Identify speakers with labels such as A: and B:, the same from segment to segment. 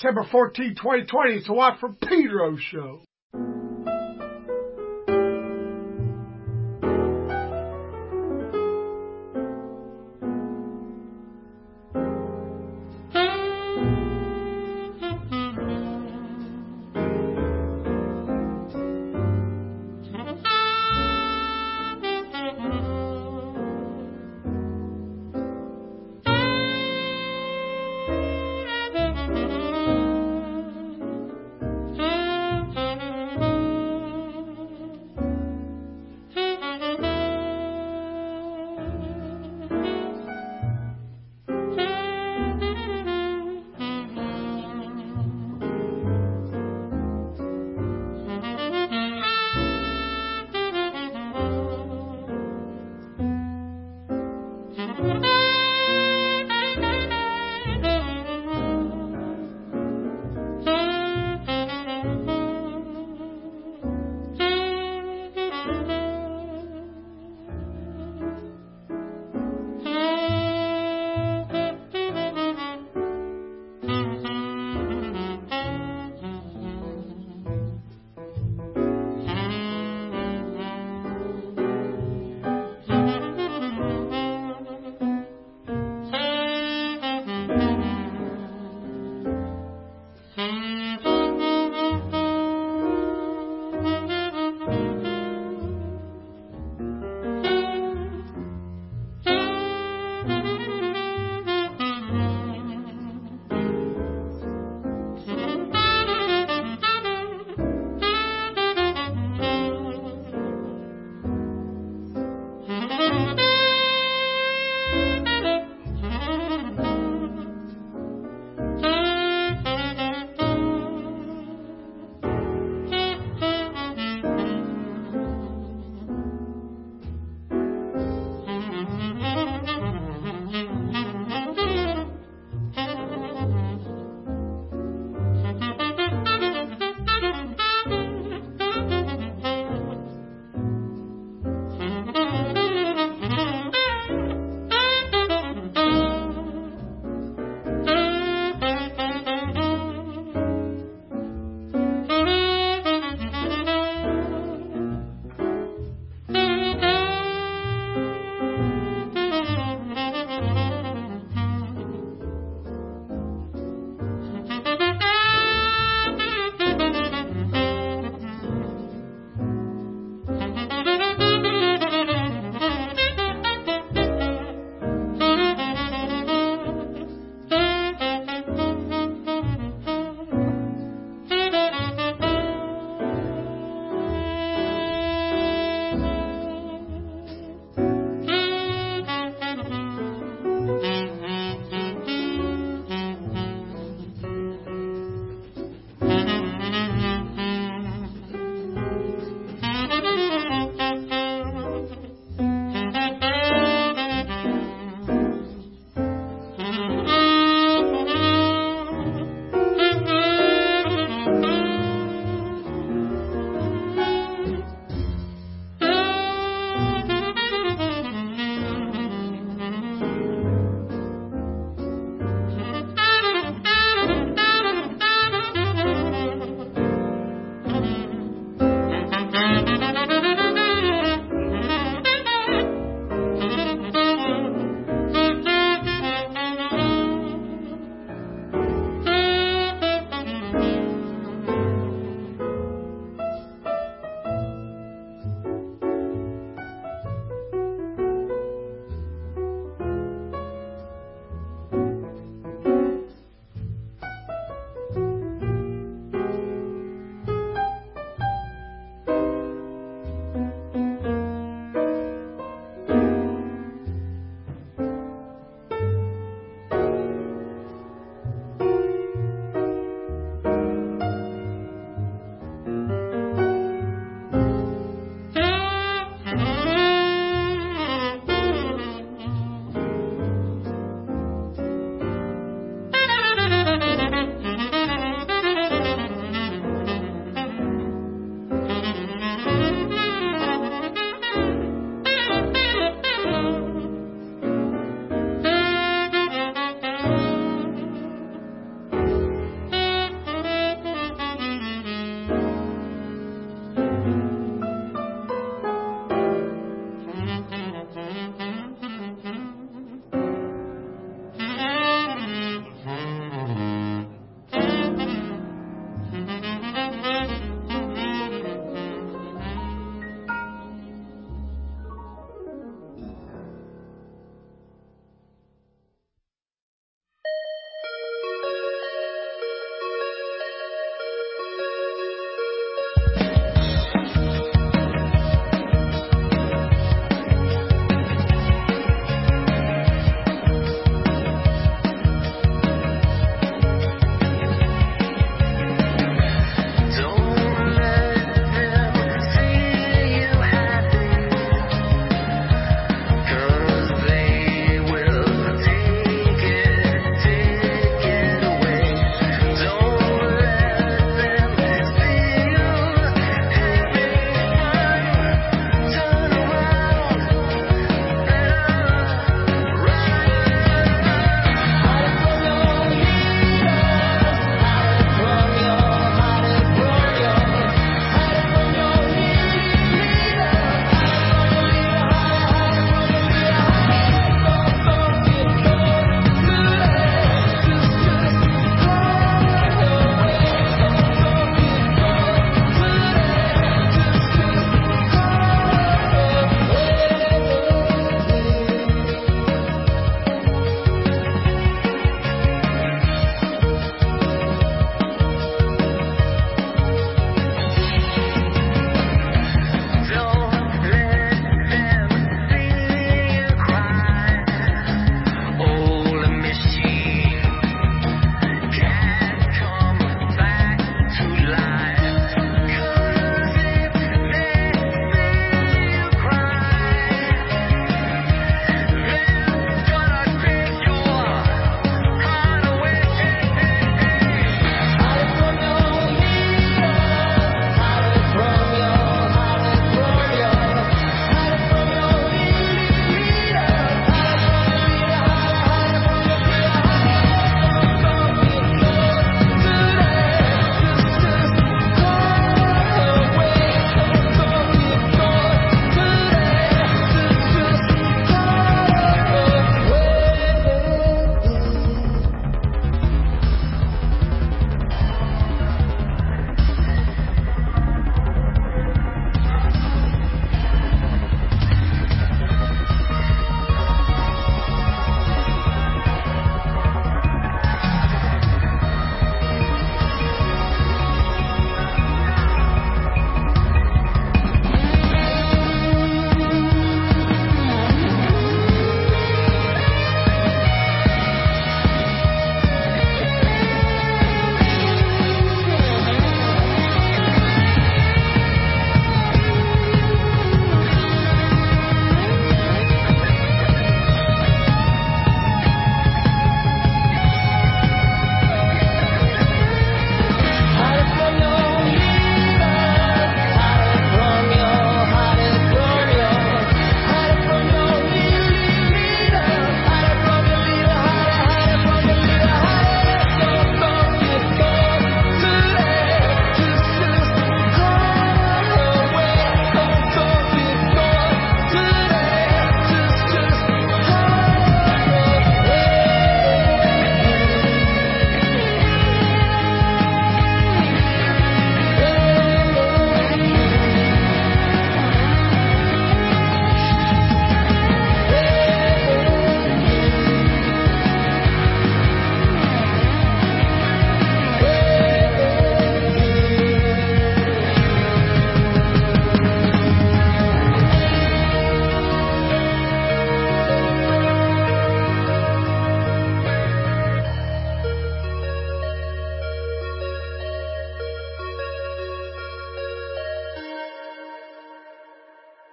A: December 14, 2020. It's the Watt from Pedro show.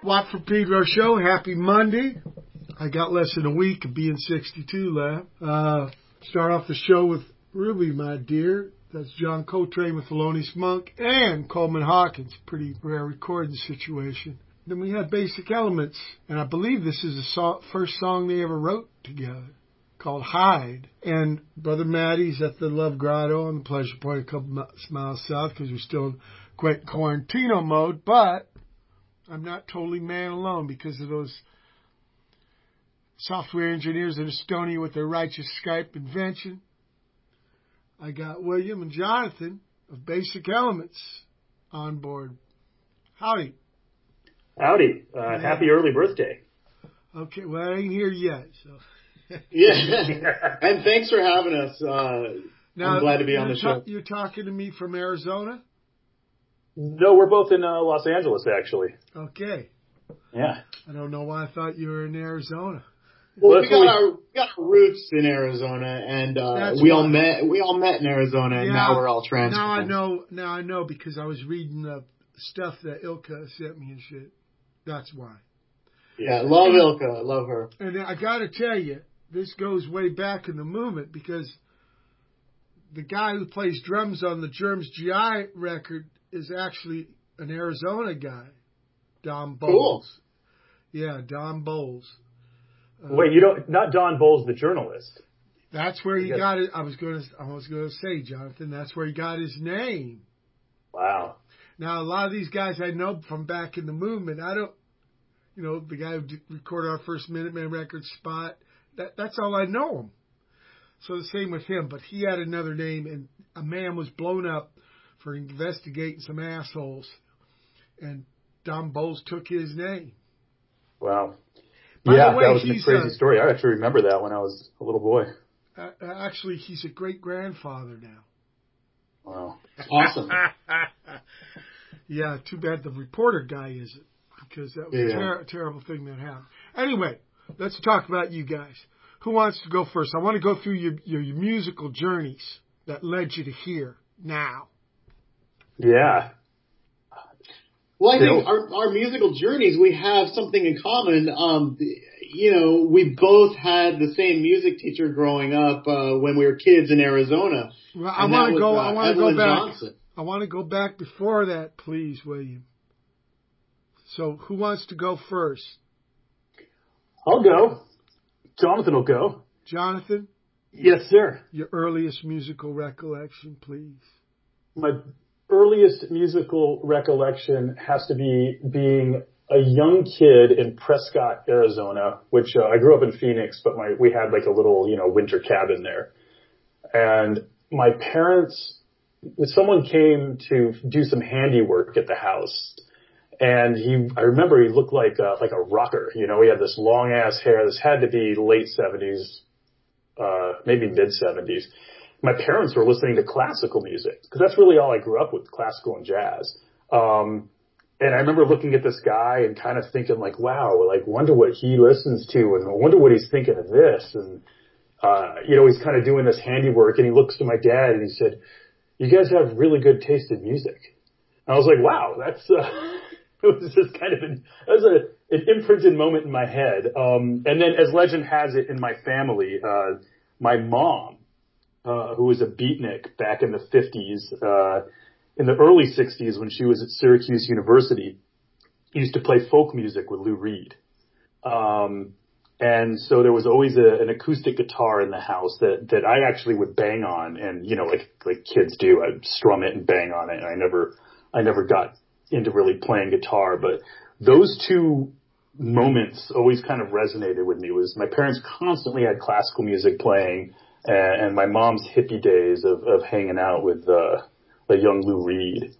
A: Watt from Pedro show. Happy Monday. I got less than a week of being 62 left. Start off the show with Ruby, my dear. That's John Coltrane with Thelonious Monk and Coleman Hawkins. Pretty rare recording situation. Then we had Basic Elements, and I believe this is the first song they ever wrote together, called Hide. And Brother Matty's at the Love Grotto on the Pleasure Point, a couple miles south, because we're still in Quentin Quarantino mode. But I'm not totally man alone because of those software engineers in Estonia with their righteous Skype invention. I got William and Jonathan of Basic Elements on board. Howdy.
B: Howdy. Happy early birthday.
A: Okay, well, I ain't here yet. So.
C: Yeah. And thanks for having us.
A: Now,
C: I'm glad to be on the show.
A: You're talking to me from Arizona?
B: No, we're both in Los Angeles, actually.
A: Okay.
B: Yeah.
A: I don't know why I thought you were in Arizona.
C: Well, we got our roots in Arizona, and we all met in Arizona, and now we're all transplants.
A: Now I know because I was reading the stuff that Ilka sent me and shit. That's why.
C: Yeah, love Ilka, love her.
A: And I got to tell you, this goes way back in the movement because the guy who plays drums on the Germs GI record is actually an Arizona guy, Don Bowles. Cool. Yeah, Don Bowles.
B: Wait, not Don Bowles, the journalist.
A: That's where he got it. I was going to say, Jonathan, that's where he got his name.
B: Wow.
A: Now, a lot of these guys I know from back in the movement, the guy who recorded our first Minuteman record, Spot, that's all I know him. So the same with him, but he had another name, and a man was blown up for investigating some assholes, and Don Bowles took his name.
B: Wow.
A: By the way,
B: that was a crazy story. I actually remember that when I was a little boy.
A: Actually, he's a great-grandfather now.
B: Wow.
C: Awesome.
A: Yeah, too bad the reporter guy isn't, because that was a terrible thing that happened. Anyway, let's talk about you guys. Who wants to go first? I want to go through your musical journeys that led you to here now.
B: Yeah.
C: Well, I think our musical journeys, we have something in common. We both had the same music teacher growing up when we were kids in Arizona.
A: Well, I want to go back. Johnson. I want to go back before that, please, William. So, who wants to go first?
B: I'll go. Jonathan will go.
A: Jonathan?
B: Yes, sir.
A: Your earliest musical recollection, please.
B: My earliest musical recollection has to be being a young kid in Prescott, Arizona, which I grew up in Phoenix, but we had like a little, winter cabin there. And my parents, someone came to do some handiwork at the house. And I remember he looked like a rocker. He had this long ass hair. This had to be late 70s, maybe mid 70s. My parents were listening to classical music because that's really all I grew up with, classical and jazz. And I remember looking at this guy and kind of thinking like, wow, wonder what he listens to and wonder what he's thinking of this. And, he's kind of doing this handiwork and he looks to my dad and he said, you guys have really good taste in music. And I was like, wow, that's, it was just kind of an imprinted moment in my head. And then as legend has it in my family, my mom, who was a beatnik back in the 50s, in the early 60s when she was at Syracuse University, used to play folk music with Lou Reed. And so there was always an acoustic guitar in the house that I actually would bang on and, like kids do. I'd strum it and bang on it. And I never got into really playing guitar, but those two moments always kind of resonated with me. Was my parents constantly had classical music playing and my mom's hippie days of hanging out with the young Lou Reed.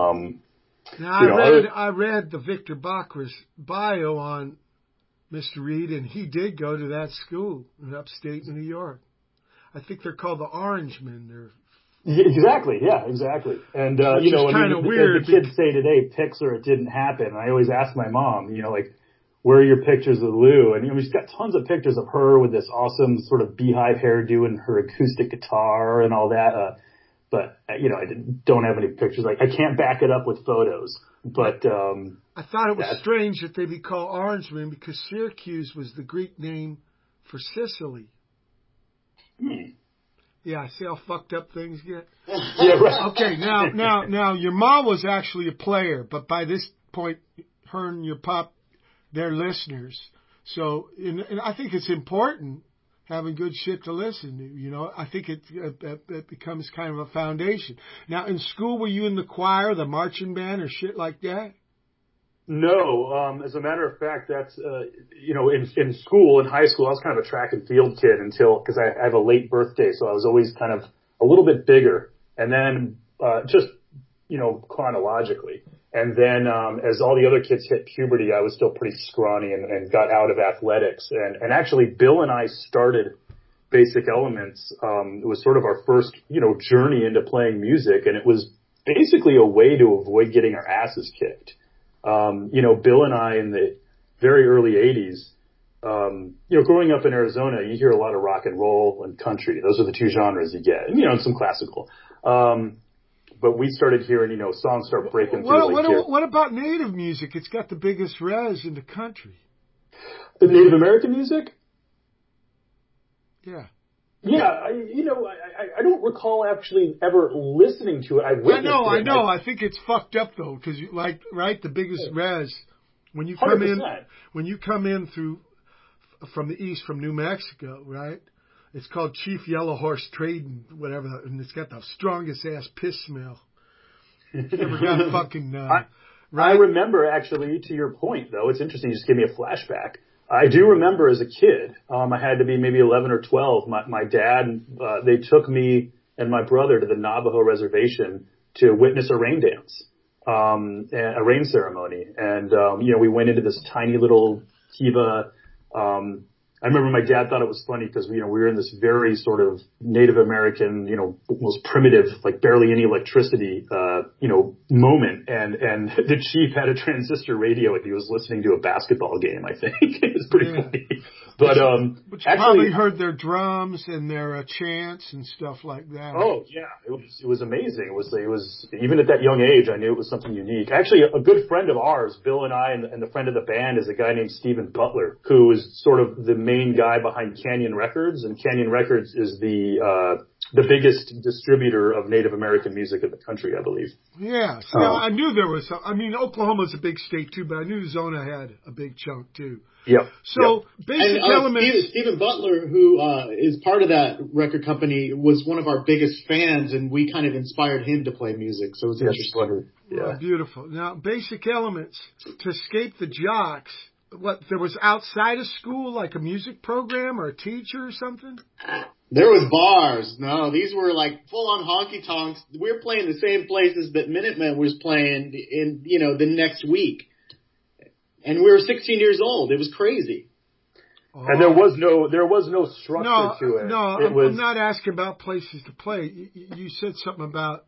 A: Now I read the Victor Bachris bio on Mr. Reed, and he did go to that school in upstate New York. I think they're called the Orangemen.
B: Exactly. Yeah, exactly. And,
A: kind of weird.
B: The kids say today, pics or it didn't happen. And I always ask my mom, where are your pictures of Lou? And, she's got tons of pictures of her with this awesome sort of beehive hairdo and her acoustic guitar and all that. but I don't have any pictures. Like, I can't back it up with photos, but
A: I thought it was strange that they'd be called Orangemen because Syracuse was the Greek name for Sicily. Yeah, see how fucked up things get?
B: Yeah, right.
A: Okay, now, your mom was actually a player, but by this point, her and your pop, they're listeners. So, and I think it's important having good shit to listen to, I think it becomes kind of a foundation. Now, in school, were you in the choir, the marching band, or shit like that?
B: No, as a matter of fact, that's, in school, in high school, I was kind of a track and field kid because I have a late birthday, so I was always kind of a little bit bigger. And then, chronologically. And then, as all the other kids hit puberty, I was still pretty scrawny and got out of athletics. And actually, Bill and I started Basic Elements. It was sort of our first, journey into playing music, and it was basically a way to avoid getting our asses kicked. Bill and I in the very early 80s, growing up in Arizona, you hear a lot of rock and roll and country. Those are the two genres you get, and some classical. But we started hearing, songs start breaking through.
A: What about Native music? It's got the biggest res in the country.
B: The Native American music?
A: Yeah.
B: Yeah, I don't recall actually ever listening to it. I
A: know. I think it's fucked up though, because the biggest res when you come
B: 100%.
A: in from the east, from New Mexico, right? It's called Chief Yellow Horse Trading, whatever, and it's got the strongest ass piss smell. Never got fucking.
B: Right? I remember actually, to your point though, it's interesting. You just gave me a flashback. I do remember as a kid, I had to be maybe 11 or 12. My dad, they took me and my brother to the Navajo reservation to witness a rain dance, a rain ceremony. And, we went into this tiny little kiva. I remember my dad thought it was funny because, we were in this very sort of Native American, most primitive, like barely any electricity, moment. And the chief had a transistor radio and he was listening to a basketball game, I think. It was pretty funny. But
A: you probably heard their drums and their chants and stuff like that.
B: Oh, yeah. It was amazing. It was, even at that young age, I knew it was something unique. Actually, a good friend of ours, Bill and I, and the friend of the band is a guy named Stephen Butler, who is sort of the main guy behind Canyon Records, and Canyon Records is the biggest distributor of Native American music in the country, I believe.
A: Yeah. So I knew there was some. I mean, Oklahoma's a big state too, but I knew Zona had a big chunk too.
B: Yep.
A: So Basic Elements.
C: Stephen Butler, who is part of that record company, was one of our biggest fans, and we kind of inspired him to play music. So it was interesting.
A: Yeah. Oh, beautiful. Now, Basic Elements, to escape the jocks. What, there was outside of school, like a music program or a teacher or something?
C: There was bars. No, these were like full-on honky-tonks. We were playing the same places that Minutemen was playing in, the next week. And we were 16 years old. It was crazy.
B: Oh. And there was no structure to it.
A: No, I'm not asking about places to play. You said something about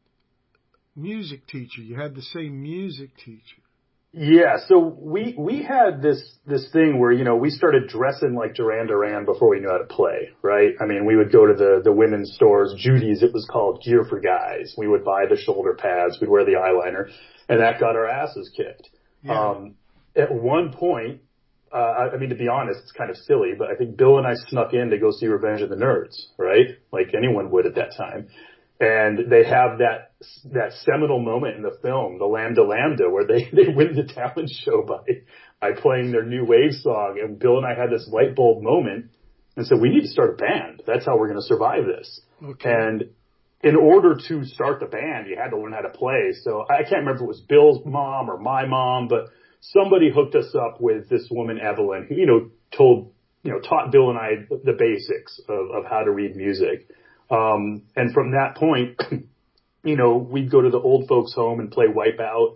A: music teacher. You had the same music teacher.
B: Yeah, so we had this thing where, we started dressing like Duran Duran before we knew how to play, right? I mean, we would go to the women's stores, Judy's, it was called Gear for Guys. We would buy the shoulder pads, we'd wear the eyeliner, and that got our asses kicked. Yeah. At one point, to be honest, it's kind of silly, but I think Bill and I snuck in to go see Revenge of the Nerds, right? Like anyone would at that time. And they have that seminal moment in the film, the Lambda Lambda, where they win the talent show by playing their new wave song. And Bill and I had this light bulb moment and said, we need to start a band. That's how we're going to survive this. Okay. And in order to start the band, you had to learn how to play. So I can't remember if it was Bill's mom or my mom, but somebody hooked us up with this woman, Evelyn, who, taught Bill and I the basics of how to read music. And from that point, we'd go to the old folks' home and play Wipeout,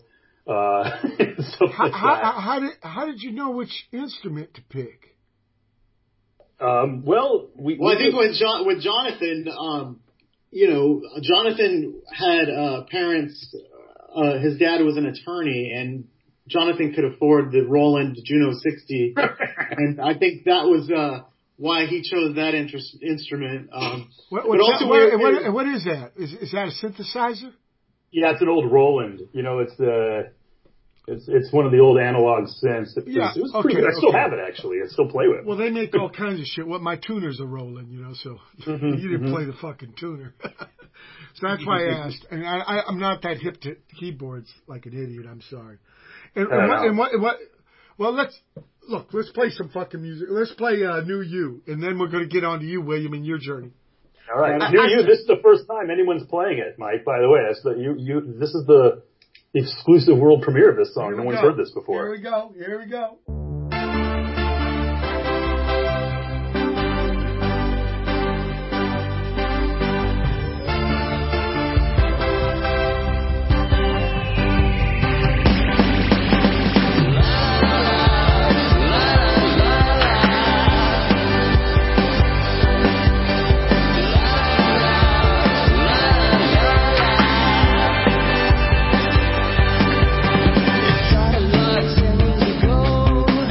B: stuff like that.
A: How did you know which instrument to pick?
C: I think with Jonathan, Jonathan had parents. His dad was an attorney, and Jonathan could afford the Roland Juno 60, and I think that was why he chose that instrument.
A: What is that? Is that a synthesizer?
B: Yeah, it's an old Roland. You know, it's one of the old analog synths. It was pretty good. I still have it, actually. I still play with it.
A: Well, they make all kinds of shit. My tuner's a Roland, you know, so you didn't play the fucking tuner. So that's why I asked. And I'm not that hip to keyboards like an idiot. I'm sorry. Well, let's play some fucking music. Let's play New You, and then we're going to get on to you, William, and your journey.
B: All right. New You, this is the first time anyone's playing it, Mike, by the way. This is the exclusive world premiere of this song. No one's heard this before.
A: Here we go.
D: Started 10 years ago.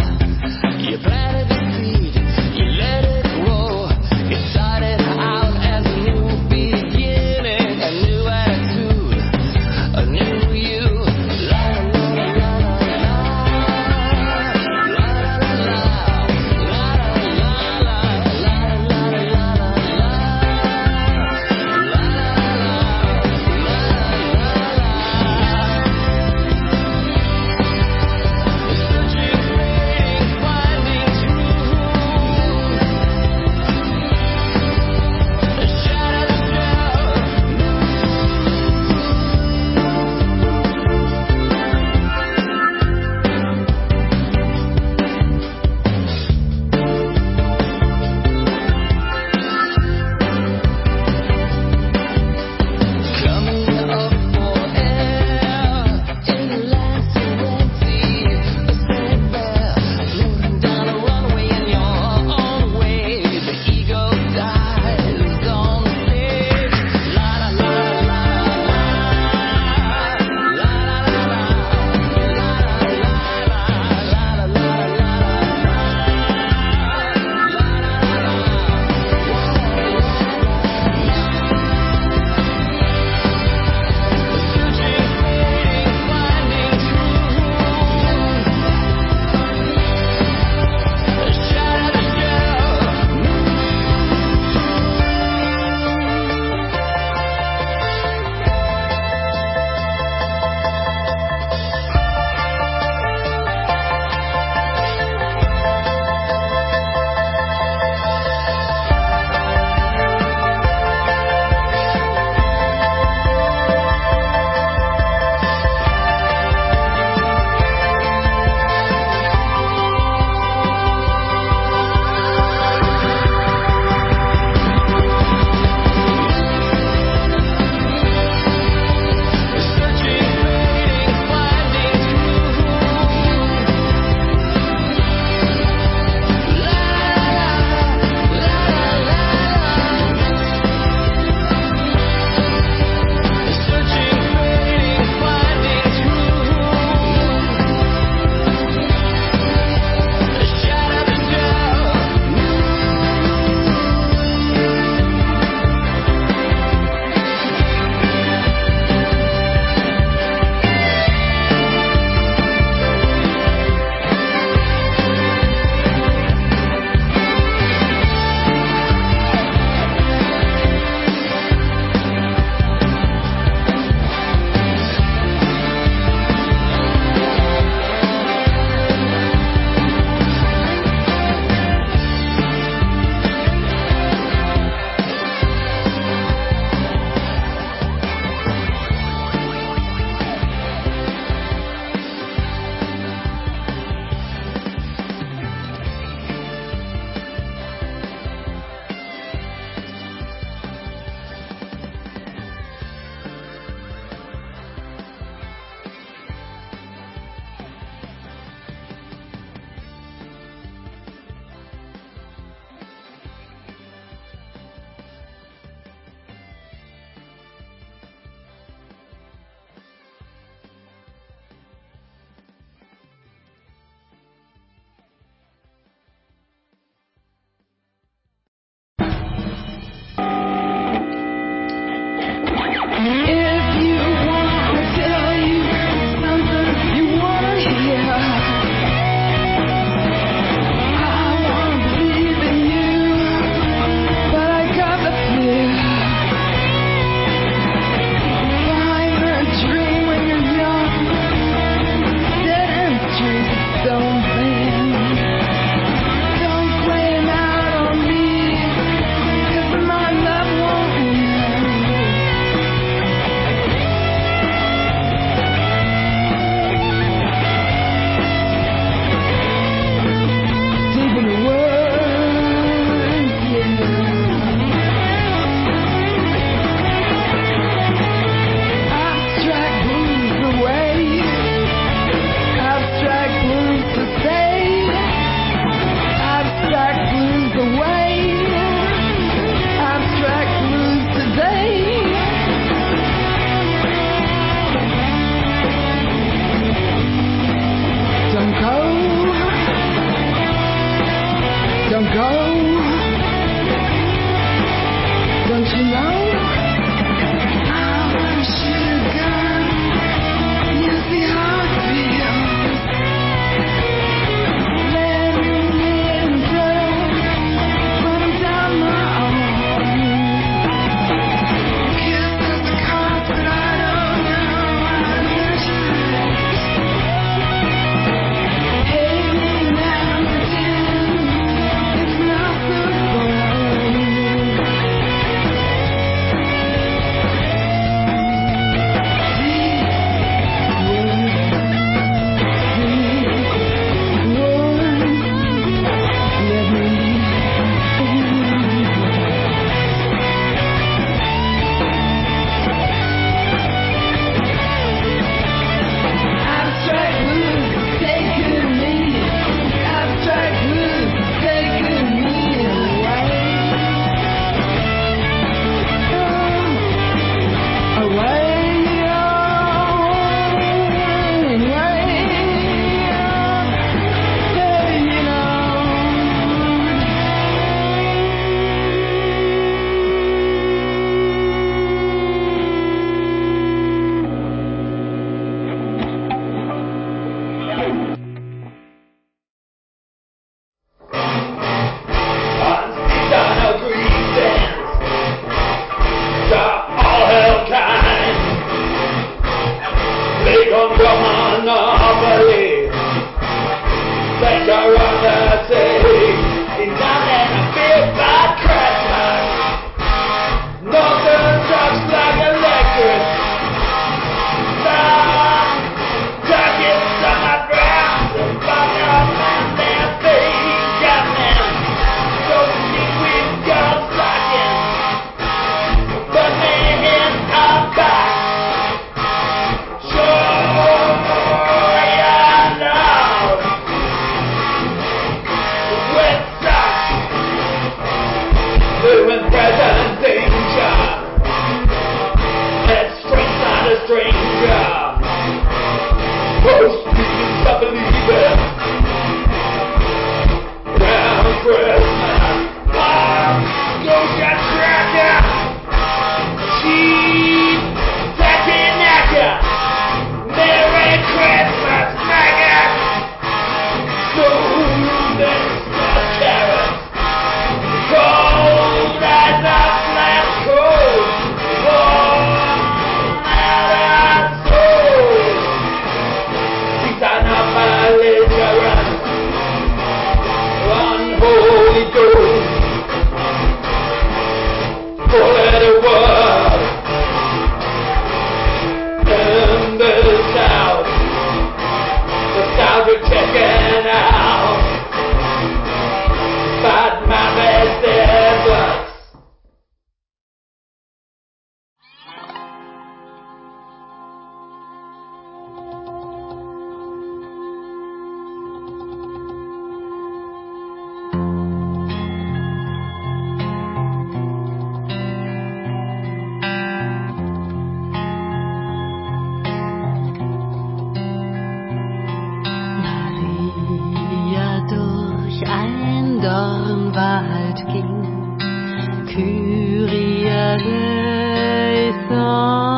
D: Dornwald ging, Kyrie eleison.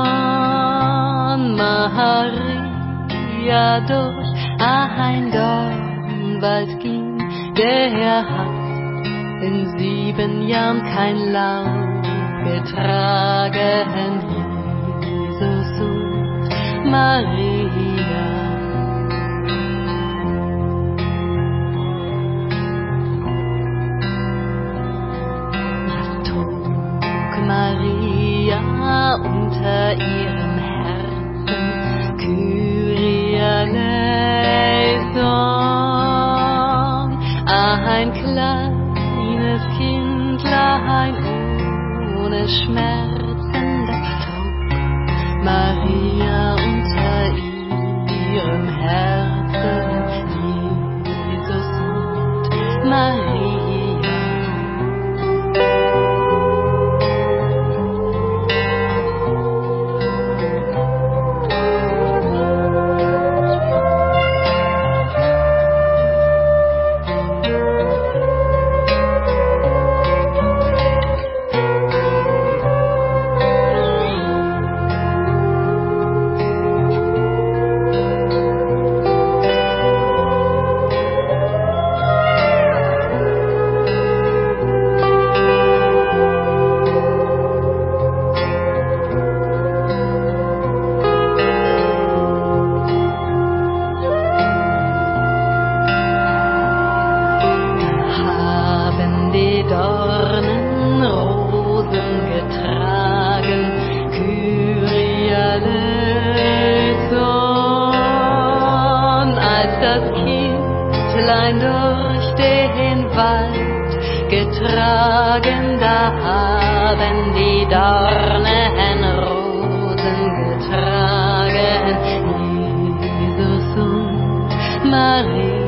D: Maria durch ein Dornwald ging, der hat in 7 Jahren kein Laub getragen. Jesus und Maria. Maria unter ihrem Herzen, Kyrie eleison. Ein kleines Kindlein ohne Schmerzen, das trug Maria unter ihrem Herzen, Jesus und Maria. Durch den Wald getragen, da haben die Dornen Rosen getragen, Jesus und Maria.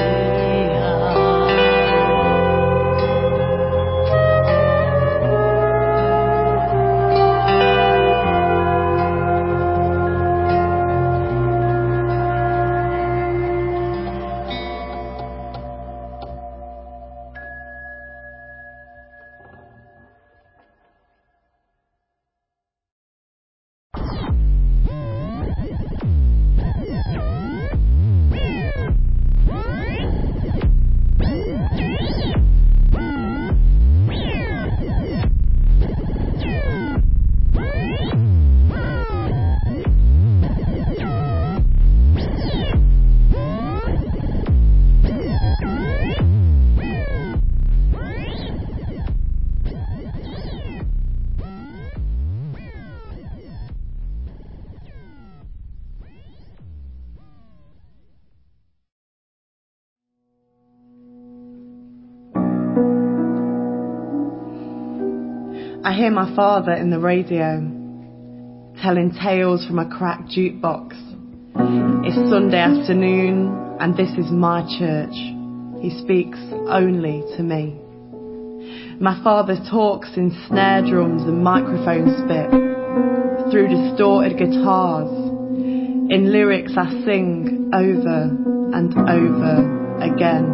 E: I hear my father in the radio telling tales from a cracked jukebox. It's Sunday afternoon and this is my church. He speaks only to me. My father talks in snare drums and microphone spit, through distorted guitars. In lyrics I sing over and over again.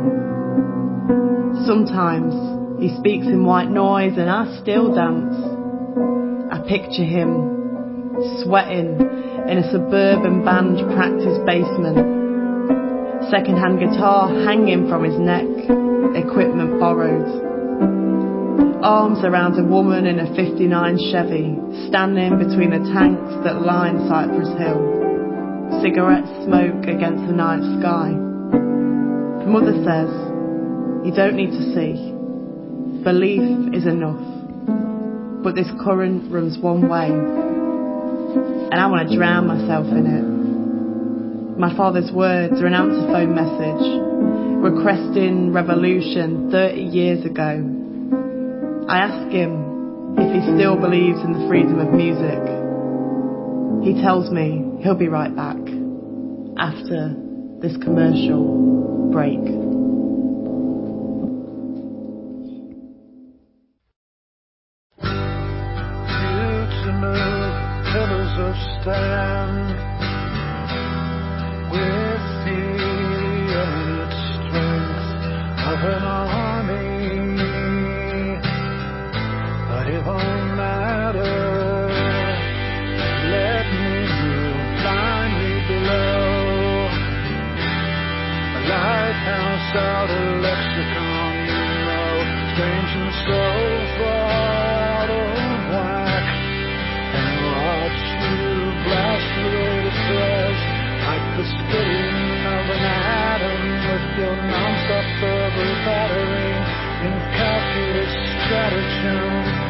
E: Sometimes he speaks in white noise and I still dance. I picture him sweating in a suburban band practice basement. Second-hand guitar hanging from his neck, equipment borrowed. Arms around a woman in a 59 Chevy, standing between the tanks that line Cypress Hill. Cigarette smoke against the night sky. Mother says, you don't need to see. Belief is enough. But this current runs one way, and I want to drown myself in it. My father's words are an answer phone message, requesting revolution 30 years ago. I ask him if he still believes in the freedom of music. He tells me he'll be right back after this commercial break.
F: Stand with the eminent strength of an army, but it won't matter. Let me move blindly below. so far out of whack, and watch you blast through the threads like the spitting of an atom with your non-stop verbal battery in calculus stratagem.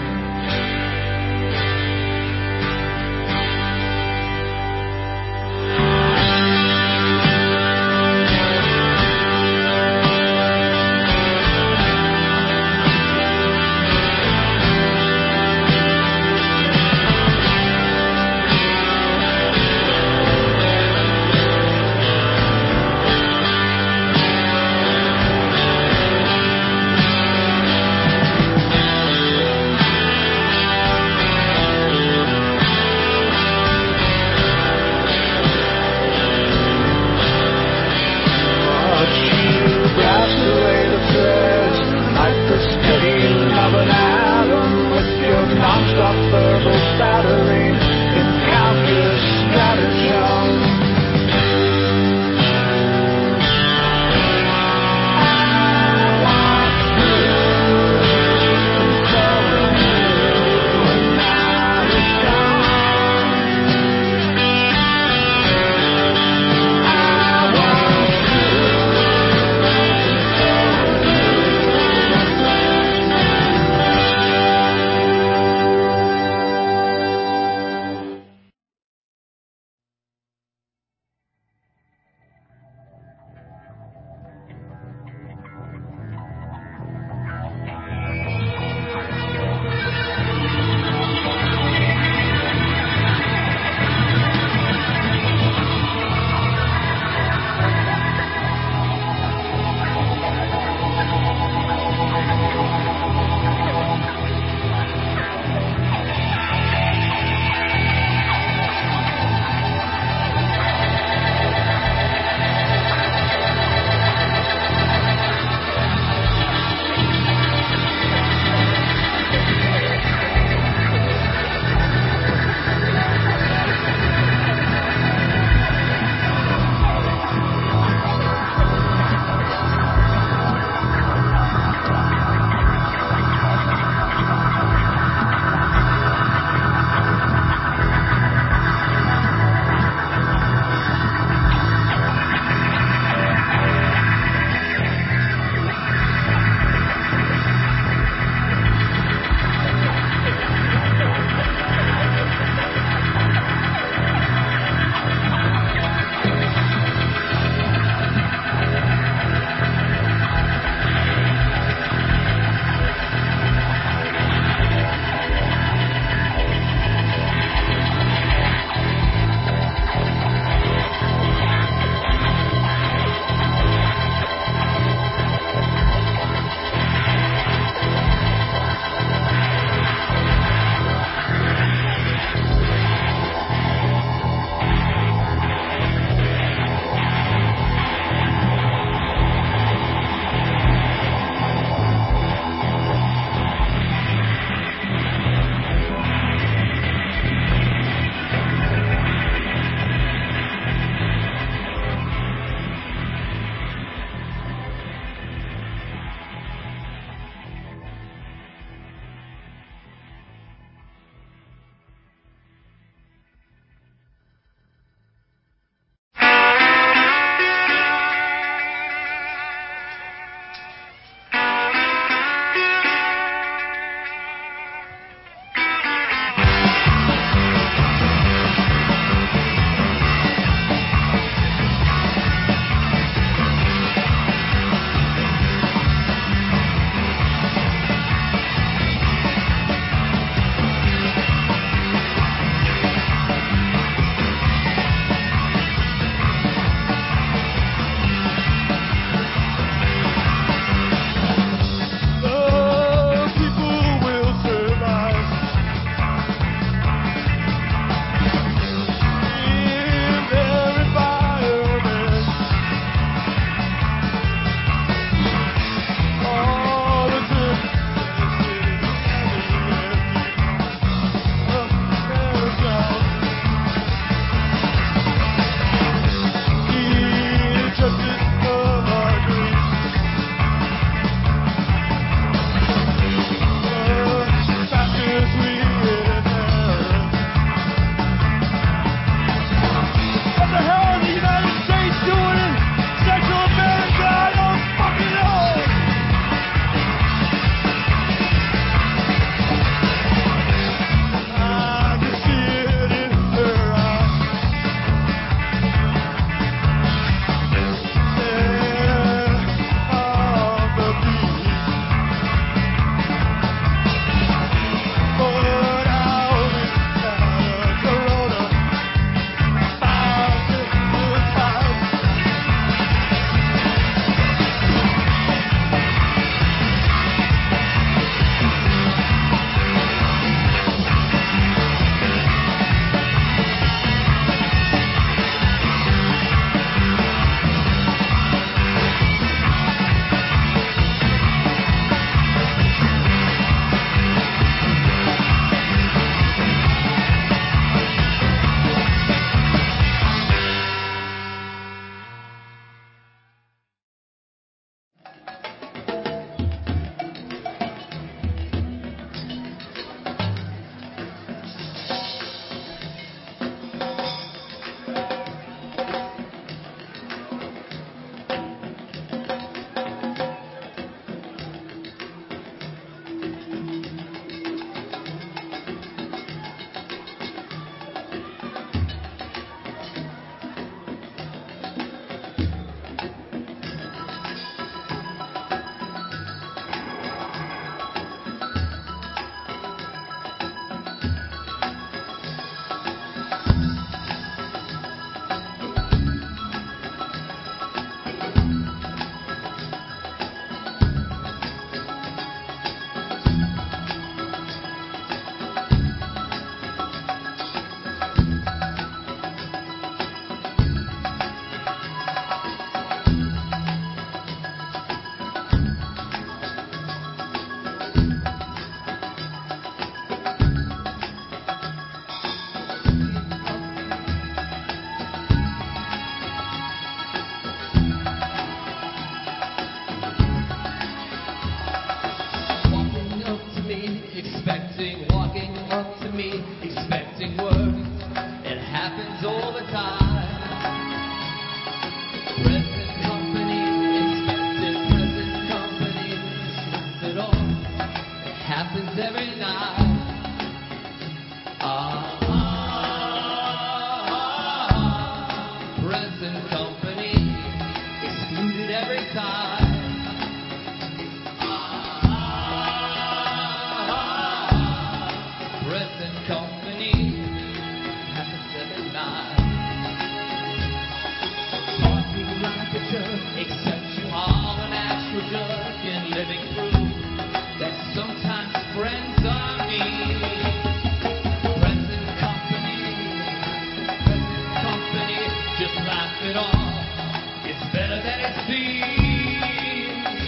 G: laugh it off. It's better than it seems.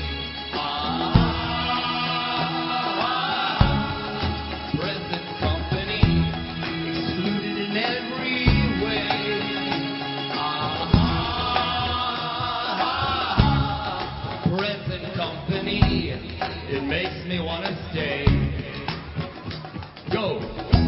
G: Present company, excluded in every way. Present company, it makes me want to stay. Go.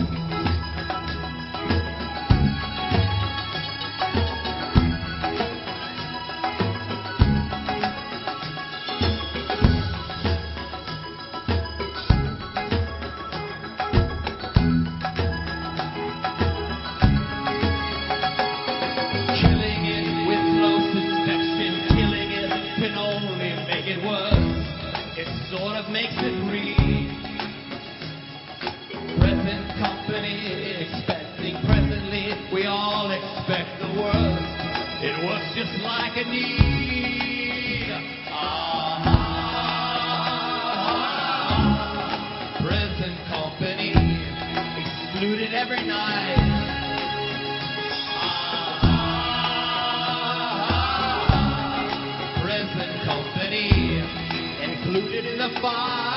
G: Killing it with close inspection, killing it can only make it worse. It sort of makes it breathe. Present company, expecting presently, we all expect the worst. It works just like a need. Present company, excluded every night. Present company, included in the fight.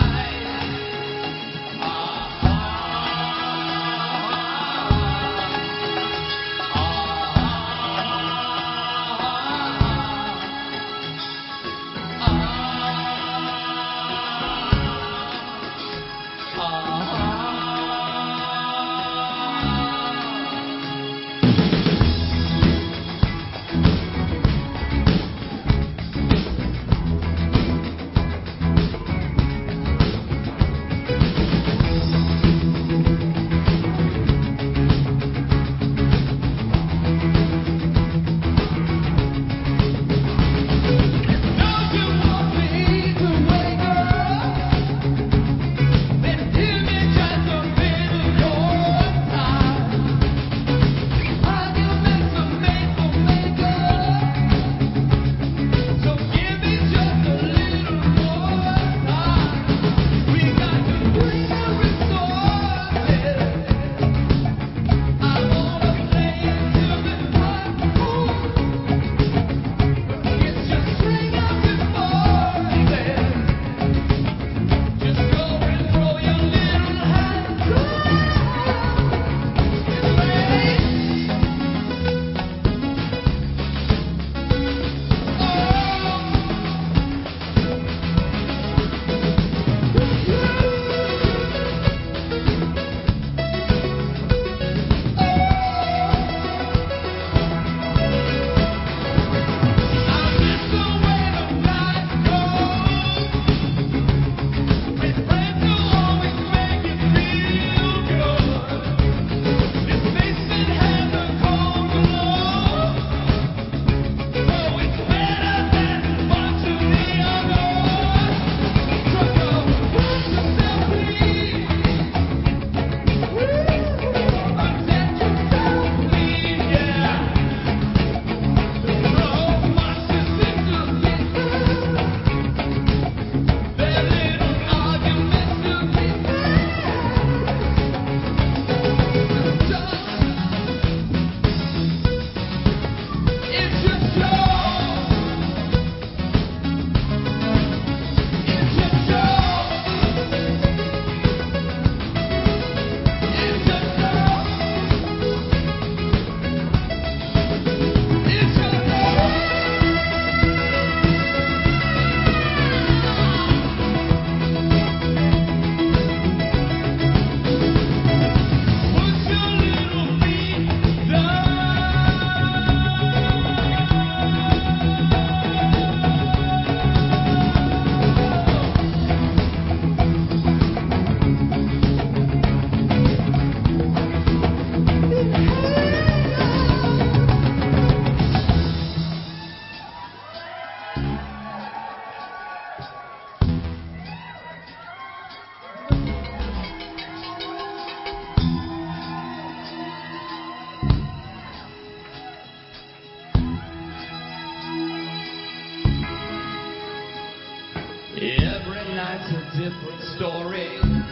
H: night's a different story.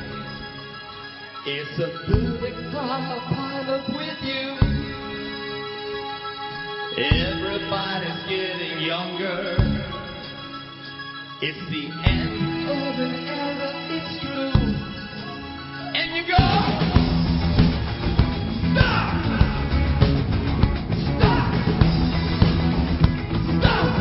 H: It's a perfect pile up with you. Everybody's getting younger. It's the end of an era, it's true. And you go, stop! Stop! Stop!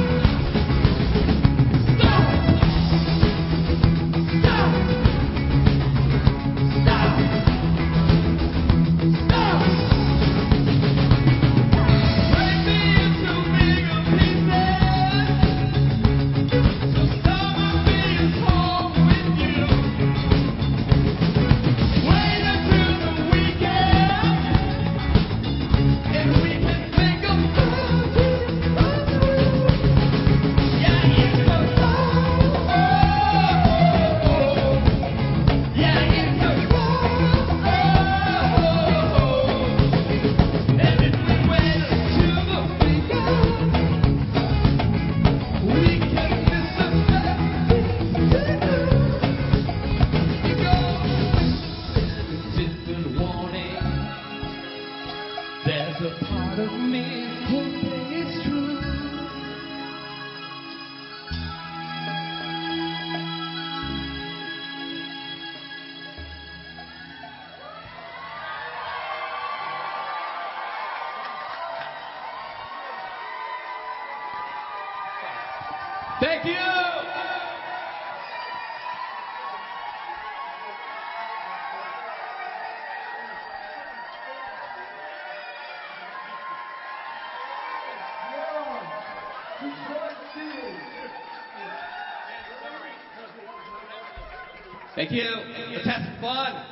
H: Thank you. Thank you. Let's have some fun.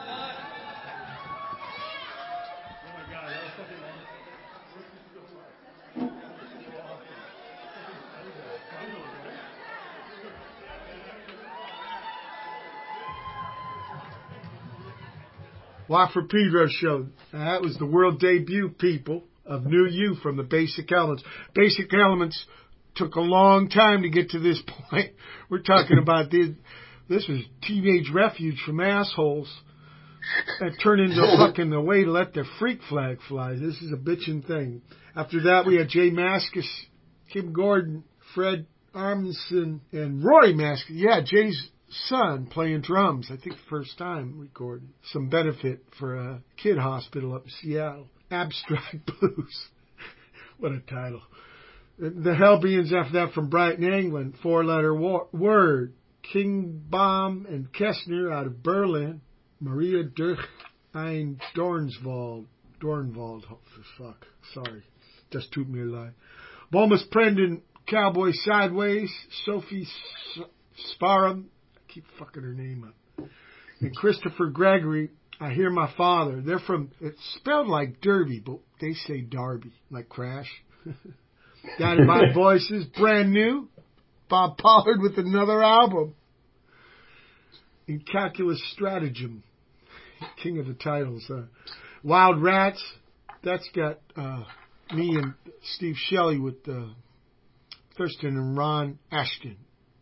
A: Watt from Pedro show. That was the world debut, people, of New You from the Basic Elements. Basic Elements took a long time to get to this point. We're talking about this was Teenage Refuge from assholes that turned into fucking the way to let their freak flag fly. This is a bitchin' thing. After that, we had Jay Mascis, Kim Gordon, Fred Armisen, and Rory Mascis. Yeah, Jay's son playing drums. I think the first time recorded. Some benefit for a kid hospital up in Seattle. Abstract Blues. What a title. The Hellbeings after that from Brighton, England. 4-letter word. King Baum and Kessner out of Berlin. Maria durch ein Dornwald. Oh, fuck. Sorry. Just tut mir leid. Bomis Prendon, Cowboy Sideways. Sophie Sparham. I keep fucking her name up. And Christopher Gregory, I Hear My Father. They're from, it's spelled like Derby, but they say Darby, like Crash. Dynamite Voices, brand new. Bob Pollard with another album. And Calculus Stratagem, king of the titles. Wild Rats, that's got me and Steve Shelley with Thurston and Ron Ashton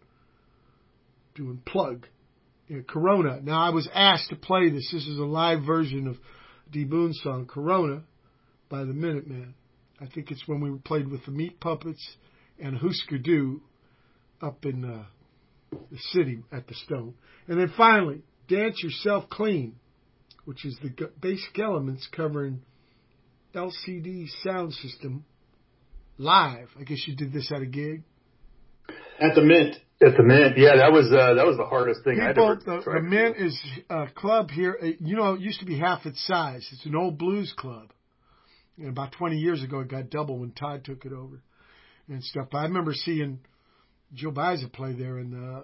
A: doing Plug. Corona. Now, I was asked to play this. This is a live version of D. Boone's song, Corona, by the Minutemen. I think it's when we played with the Meat Puppets and Husker Du up in the city at the Stone. And then finally, Dance Yourself Clean, which is the Basic Elements covering LCD Sound System live. I guess you did this at a gig?
B: At the Mint. At the Mint, yeah, that was the hardest thing I'd ever tried.
A: The Mint is a club here. It used to be half its size. It's an old blues club. And about 20 years ago, it got double when Todd took it over and stuff. But I remember seeing Joe Baiza play there in the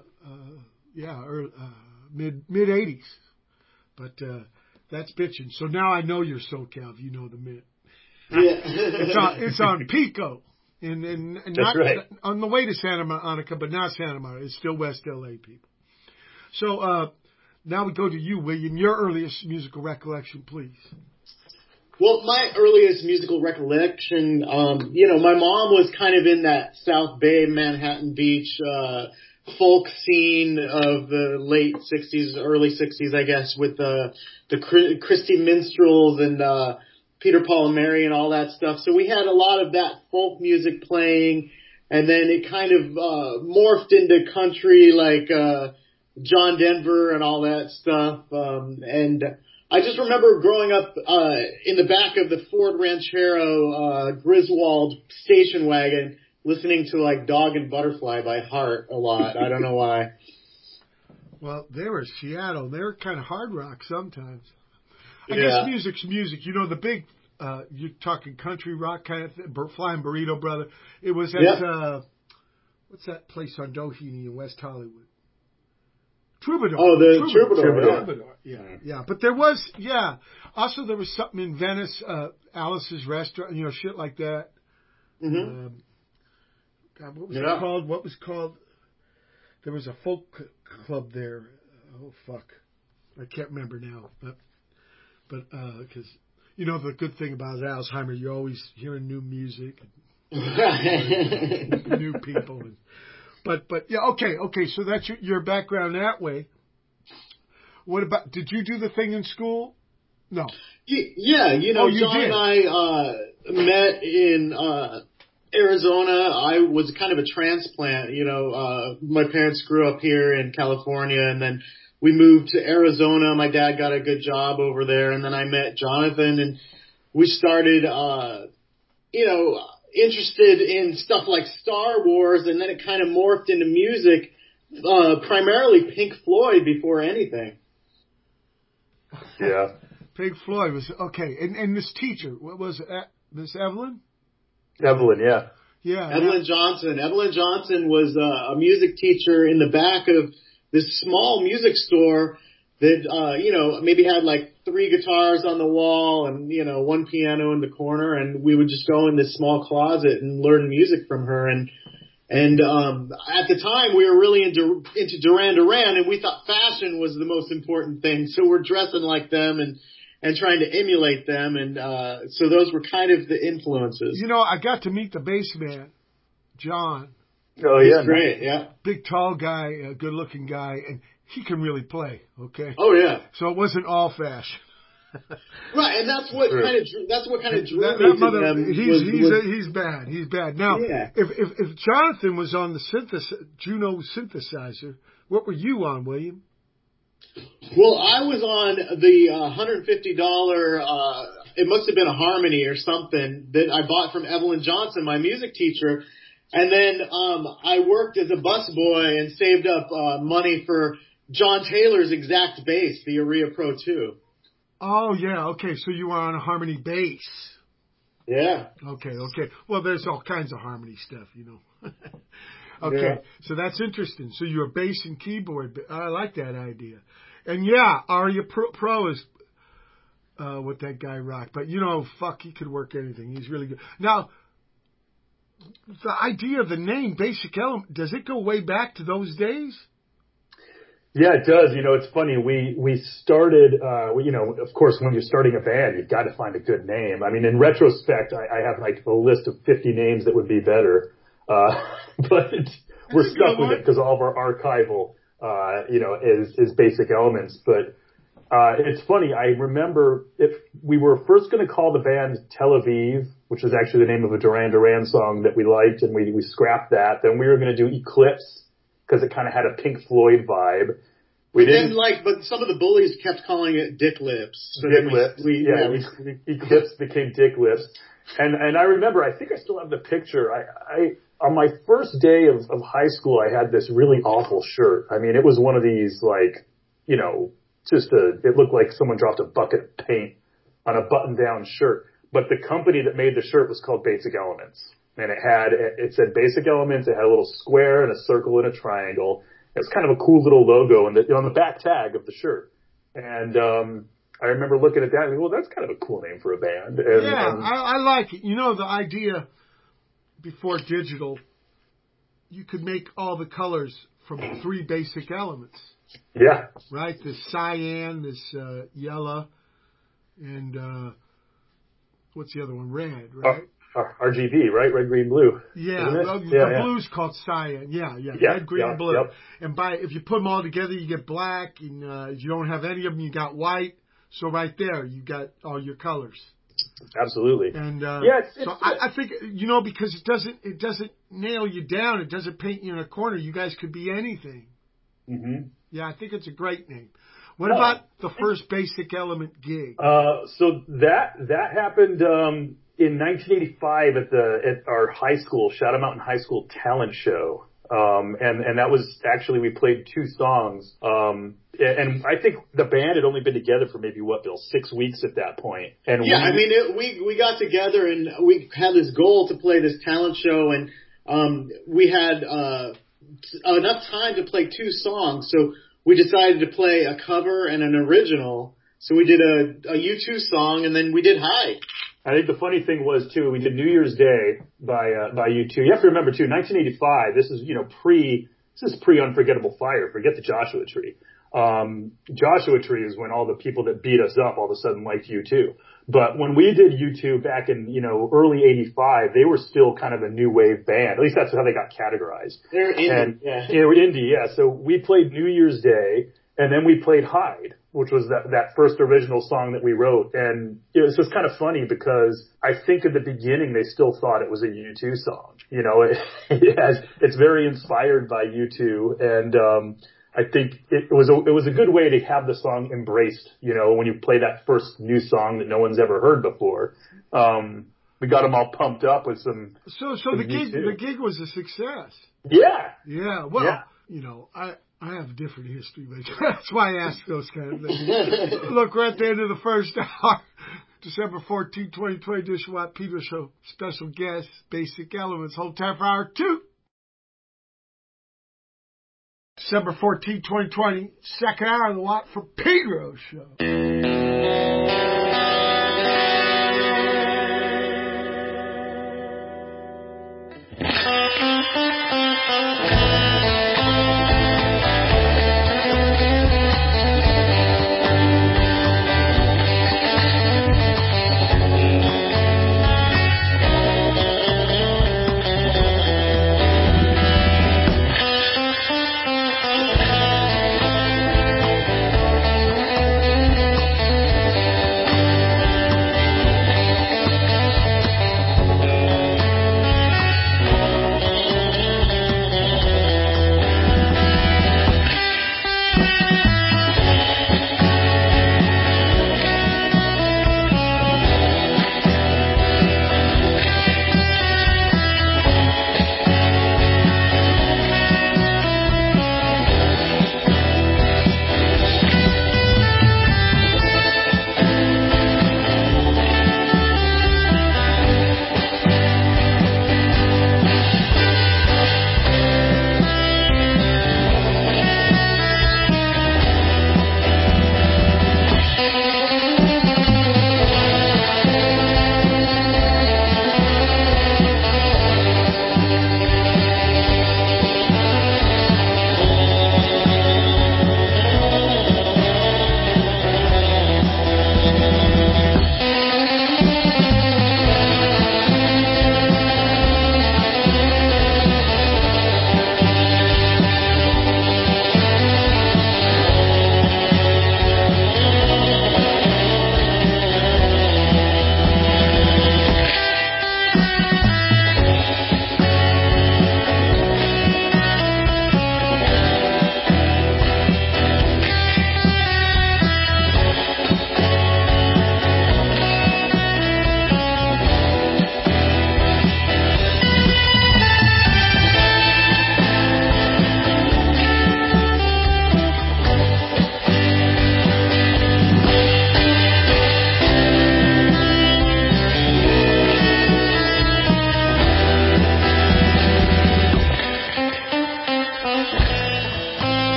A: mid 80s. But that's bitching. So now I know you're SoCal if you know the Mint.
C: Yeah.
A: It's on Pico. And not
B: right.
A: On the way to Santa Monica, but not Santa Monica. It's still West LA, people. So now we go to you, William. Your earliest musical recollection, please.
C: Well, my earliest musical recollection, my mom was kind of in that South Bay, Manhattan Beach folk scene of the late 60s, early 60s, I guess, with the Christy Minstrels and Peter, Paul, and Mary and all that stuff. So we had a lot of that folk music playing, and then it kind of morphed into country, like John Denver and all that stuff. And I just remember growing up in the back of the Ford Ranchero Griswold station wagon, listening to like Dog and Butterfly by heart a lot. I don't know why.
A: Well, they were Seattle. They were kind of hard rock sometimes. I
C: Yeah.
A: guess music's music. You know, the big, you're talking country rock kind of thing, Flying Burrito Brother. It was at, what's that place on Doheny in West Hollywood? Troubadour.
C: Oh, the Troubadour.
A: Yeah. But there was, also there was something in Venice, Alice's Restaurant, you know, shit like that.
C: Mm-hmm.
A: God, what was it called? What was called? There was a folk club there. Oh, fuck. I can't remember now. But because, you know, the good thing about Alzheimer's, you're always hearing new music. And new people. But yeah, okay. So that's your background that way. What about, did you do the thing in school? No.
C: Yeah, you know, John
A: did.
C: and I met in Arizona. I was kind of a transplant, you know. My parents grew up here in California, and then we moved to Arizona. My dad got a good job over there, and then I met Jonathan, and we started, you know, interested in stuff like Star Wars, and then it kind of morphed into music, primarily Pink Floyd before anything.
B: Yeah.
A: Pink Floyd was, okay. And this teacher, what was it, Miss Evelyn?
B: Evelyn, yeah.
A: Yeah.
C: Evelyn Johnson. Evelyn Johnson was a music teacher in the back of this small music store that, you know, maybe had like 3 guitars on the wall and, you know, 1 piano in the corner. And we would just go in this small closet and learn music from her. And at the time we were really into Duran Duran, and we thought fashion was the most important thing. So we're dressing like them and trying to emulate them. And, so those were kind of the influences.
A: You know, I got to meet the bass man, John.
B: Oh, yeah.
C: He's great. Yeah.
A: Big, tall guy, a good looking guy, and he can really play. Okay.
C: Oh yeah.
A: So it wasn't all fashion.
C: Right, and that's what kind of drew me
A: that
C: to
A: mother,
C: them.
A: He's bad. He's bad. Now,
C: Yeah.
A: if Jonathan was on the Juno synthesizer, what were you on, William?
C: Well, I was on the $150. It must have been a Harmony or something that I bought from Evelyn Johnson, my music teacher, and then I worked as a busboy and saved up money for John Taylor's exact bass, the Aria Pro 2.
A: Oh yeah, okay. So you were on a Harmony bass.
C: Yeah.
A: Okay. Well, there's all kinds of Harmony stuff, you know. Okay,
C: Yeah.
A: So that's interesting. So you're bass and keyboard. I like that idea. And yeah, Aria Pro is what that guy rocked. But you know, fuck, he could work anything. He's really good. Now, the idea of the name Basic Element, does it go way back to those days?
B: Yeah, it does. You know, it's funny. We started, you know, of course, when you're starting a band, you've got to find a good name. I mean, in retrospect, I have like a list of 50 names that would be better. But we're stuck with it because all of our archival, you know, is Basic Elements. But, it's funny. I remember if we were first going to call the band Tel Aviv, which was actually the name of a Duran Duran song that we liked, and we scrapped that. Then we were going to do Eclipse, because it kind of had a Pink Floyd vibe.
C: But some of the bullies kept calling it Dick Lips. So
B: Dick Lips. Eclipse became Dick Lips. And I remember, I think I still have the picture. I on my first day of high school, I had this really awful shirt. I mean, it was one of these, like, you know, it looked like someone dropped a bucket of paint on a button-down shirt. But the company that made the shirt was called Basic Elements. And it said Basic Elements. It had a little square and a circle and a triangle. It was kind of a cool little logo on the back tag of the shirt. And I remember looking at that and well, that's kind of a cool name for a band.
A: I like it. You know, the idea before digital, you could make all the colors from 3 basic elements.
B: Yeah.
A: Right? This cyan, this yellow, and what's the other one? Red, right?
B: RGB, right? Red, green, blue.
A: Yeah, the blue's called cyan. Yeah. Red, green, blue.
B: Yep.
A: And if you put them all together, you get black. And if you don't have any of them, you got white. So right there, you got all your colors.
B: Absolutely.
A: And I think because it doesn't nail you down. It doesn't paint you in a corner. You guys could be anything.
B: Mm-hmm.
A: Yeah, I think it's a great name. What about the first Basic Element gig?
B: So that happened in 1985 at our high school, Shadow Mountain High School talent show. And that was actually, we played 2 songs. And I think the band had only been together for maybe, Bill, 6 weeks at that point. And
C: we got together and we had this goal to play this talent show, and we had enough time to play 2 songs, so we decided to play a cover and an original. So we did a U2 song, and then we did Hide.
B: I think the funny thing was, too, we did New Year's Day by U2. You have to remember, too, 1985, this is pre Unforgettable Fire. Forget the Joshua Tree. Joshua Tree is when all the people that beat us up all of a sudden liked U2. But when we did U2 back in, early 85, they were still kind of a new wave band. At least that's how they got categorized.
C: They're indie, yeah.
B: They were indie, yeah. So we played New Year's Day, and then we played Hide, which was that first original song that we wrote. And it was just kind of funny because I think at the beginning they still thought it was a U2 song. It's very inspired by U2, and I think it was a good way to have the song embraced, when you play that first new song that no one's ever heard before. We got them all pumped up with some.
A: So the gig was a success.
B: Yeah.
A: Yeah. Well, I have a different history, but that's why I ask those kind of things. Look, we're at the end of the first hour. December 14, 2020, Dish Watt Peter Show. Special guest, Basic Elements. Hold time for hour 2. December 14, 2020, second hour of the Watt for Pedro Show.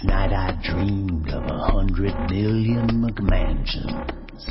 I: Last night I dreamed of 100 million McMansions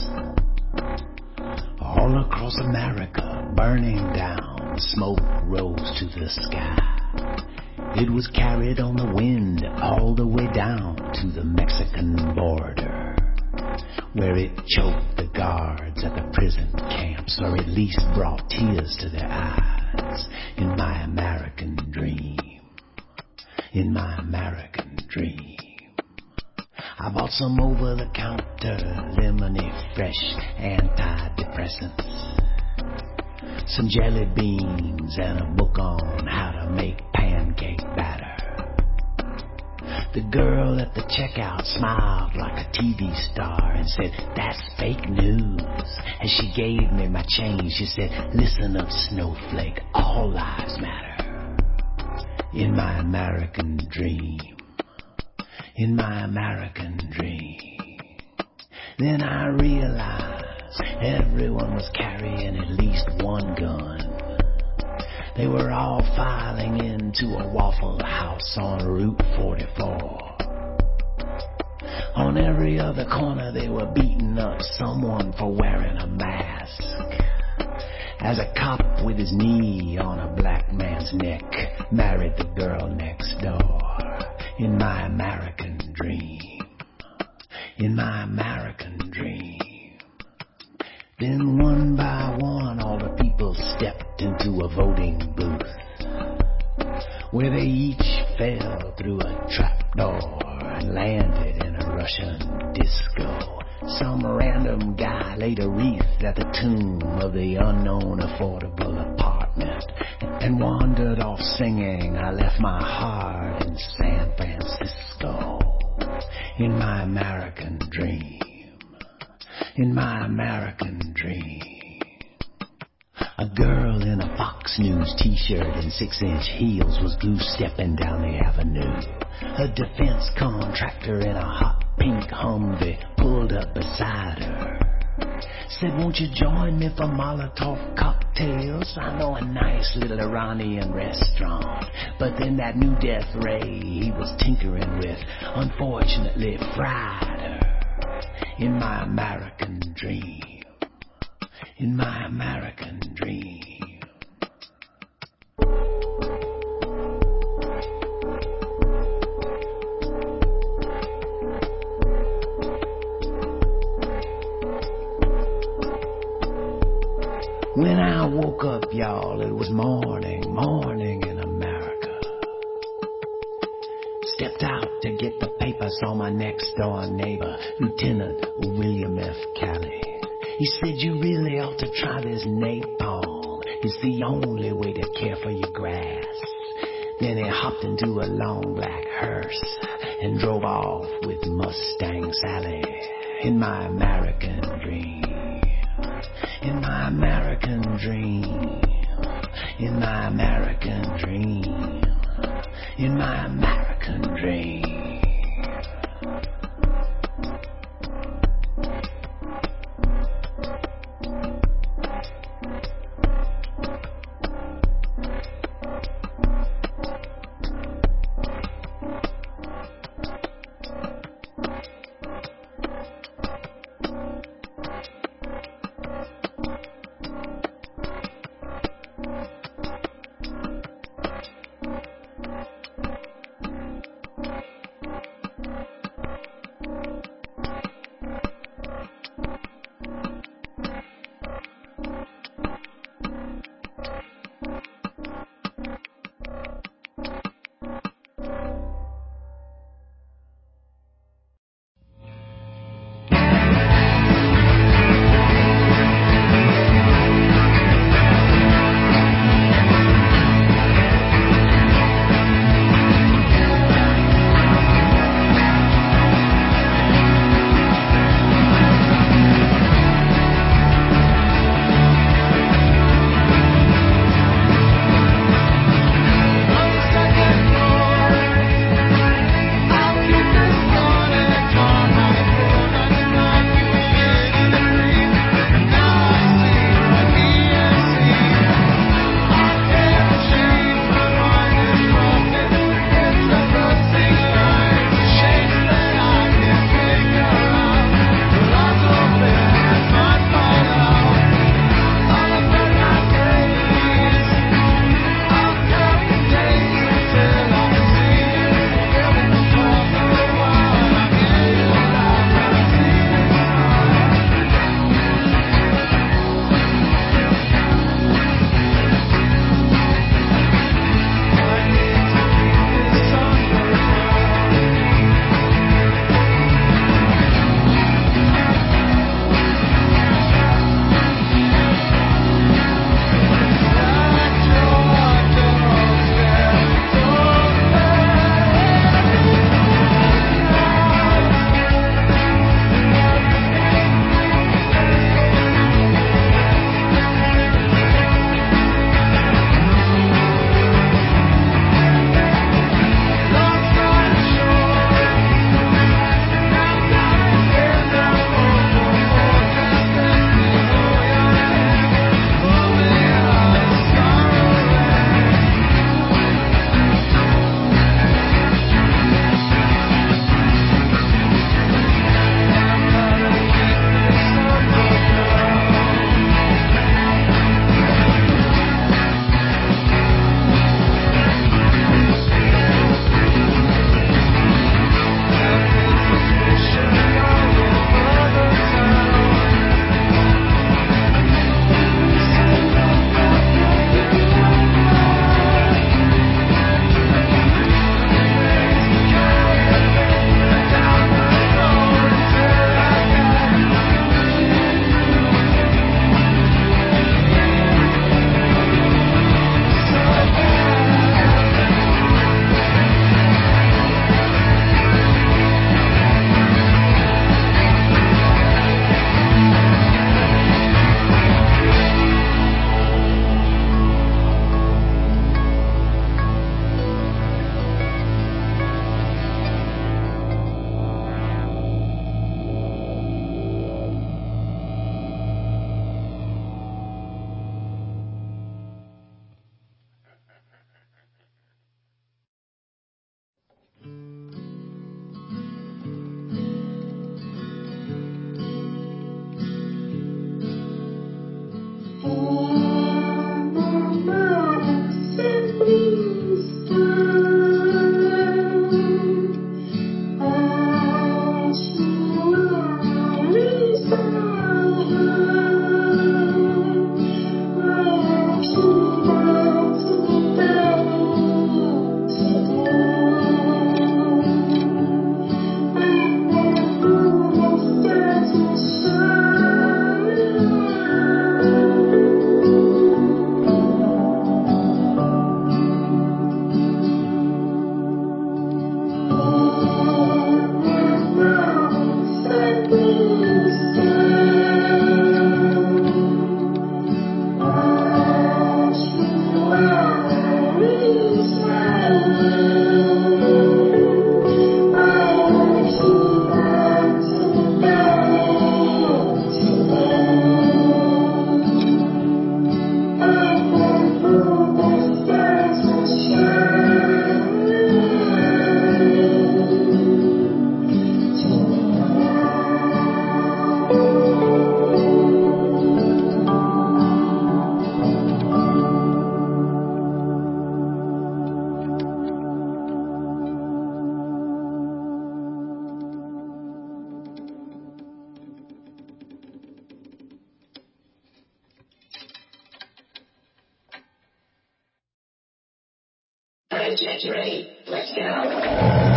I: all across America, burning down. Smoke rose to the sky. It was carried on the wind all the way down to the Mexican border, where it choked the guards at the prison camps, or at least brought tears to their eyes. In my American dream, in my American dream, I bought some over-the-counter lemony fresh antidepressants, some jelly beans, and a book on how to make pancake batter. The girl at the checkout smiled like a TV star and said, "That's fake news." As she gave me my change, she said, "Listen up, snowflake, all lives matter." In my American dream, in my American dream. Then I realized everyone was carrying at least one gun. They were all filing into a Waffle House on Route 44. On every other corner they were beating up someone for wearing a mask, as a cop with his knee on a black man's neck married the girl next door. In my American dream, in my American dream. Then one by one all the people stepped into a voting booth, where they each fell through a trapdoor and landed in a Russian disco. Some random guy laid a wreath at the tomb of the unknown affordable apartment and wandered off singing, "I left my heart in San Francisco." In my American dream, in my American dream. A girl in a Fox News t-shirt and 6-inch heels was goose-stepping down the avenue. A defense contractor in a hot pink Humvee pulled up beside her. Said, "Won't you join me for Molotov cocktails? I know a nice little Iranian restaurant." But then that new death ray he was tinkering with unfortunately fried her. In my American dream, in my American dream. When I woke up, y'all, it was morning in America. Stepped out to get the paper, saw my next door neighbor, Lieutenant William F. Calley. He said, "You really ought to try this napalm. It's the only way to care for your grass." Then he hopped into a long black hearse and drove off with Mustang Sally. In my American dream, in my American dream, in my American dream, in my American dream.
J: Right, check, you ready? Let's go.